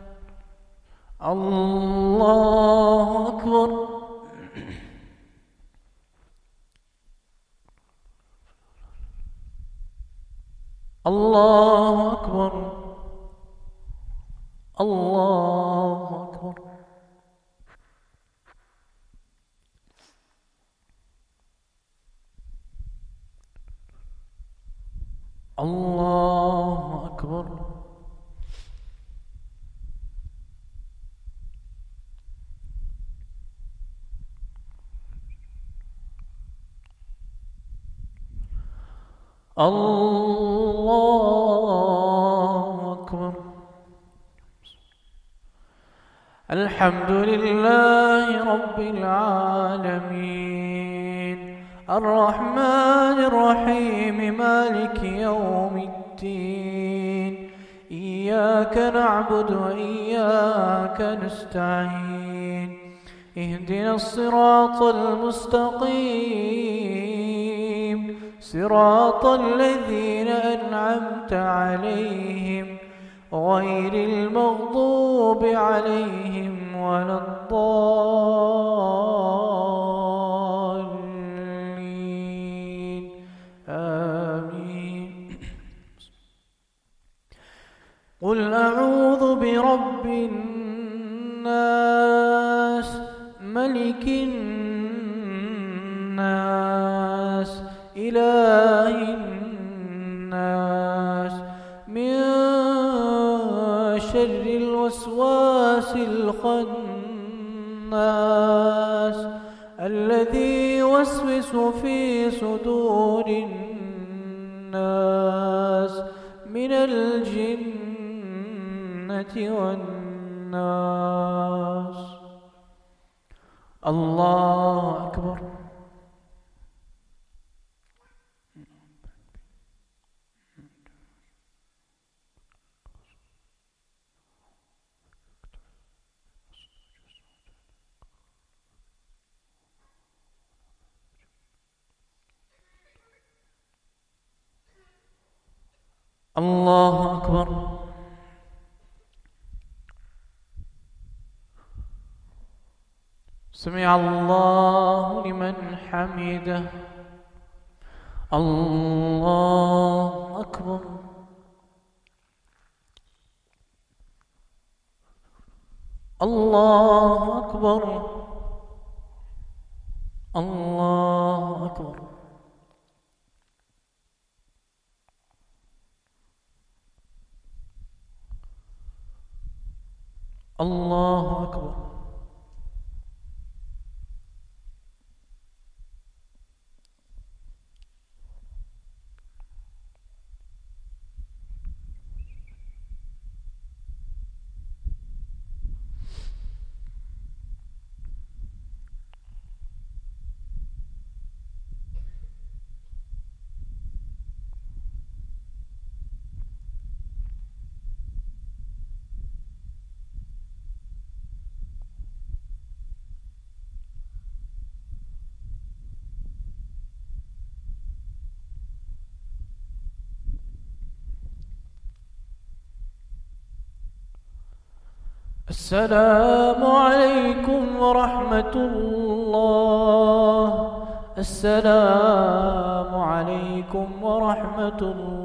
الله أكبر. الله أكبر. الله أكبر. الله أكبر. الله أكبر. الحمد لله رب العالمين الرحمن الرحيم مالك يوم الدين إياك نعبد وإياك نستعين اهدنا الصراط المستقيم صراط الذين أنعمت عليهم غير المغضوب عليهم ولا الضالين آمين. قل أعوذ برب الناس ملك الناس إله الناس من شر الوسواس الخناس الذي يوسوس في صدور الناس من الجنة والناس. الله أكبر. الله أكبر. سمع الله لمن حمده. الله أكبر. الله أكبر. الله أكبر. الله أكبر. السلام عليكم ورحمة الله. السلام عليكم ورحمة الله.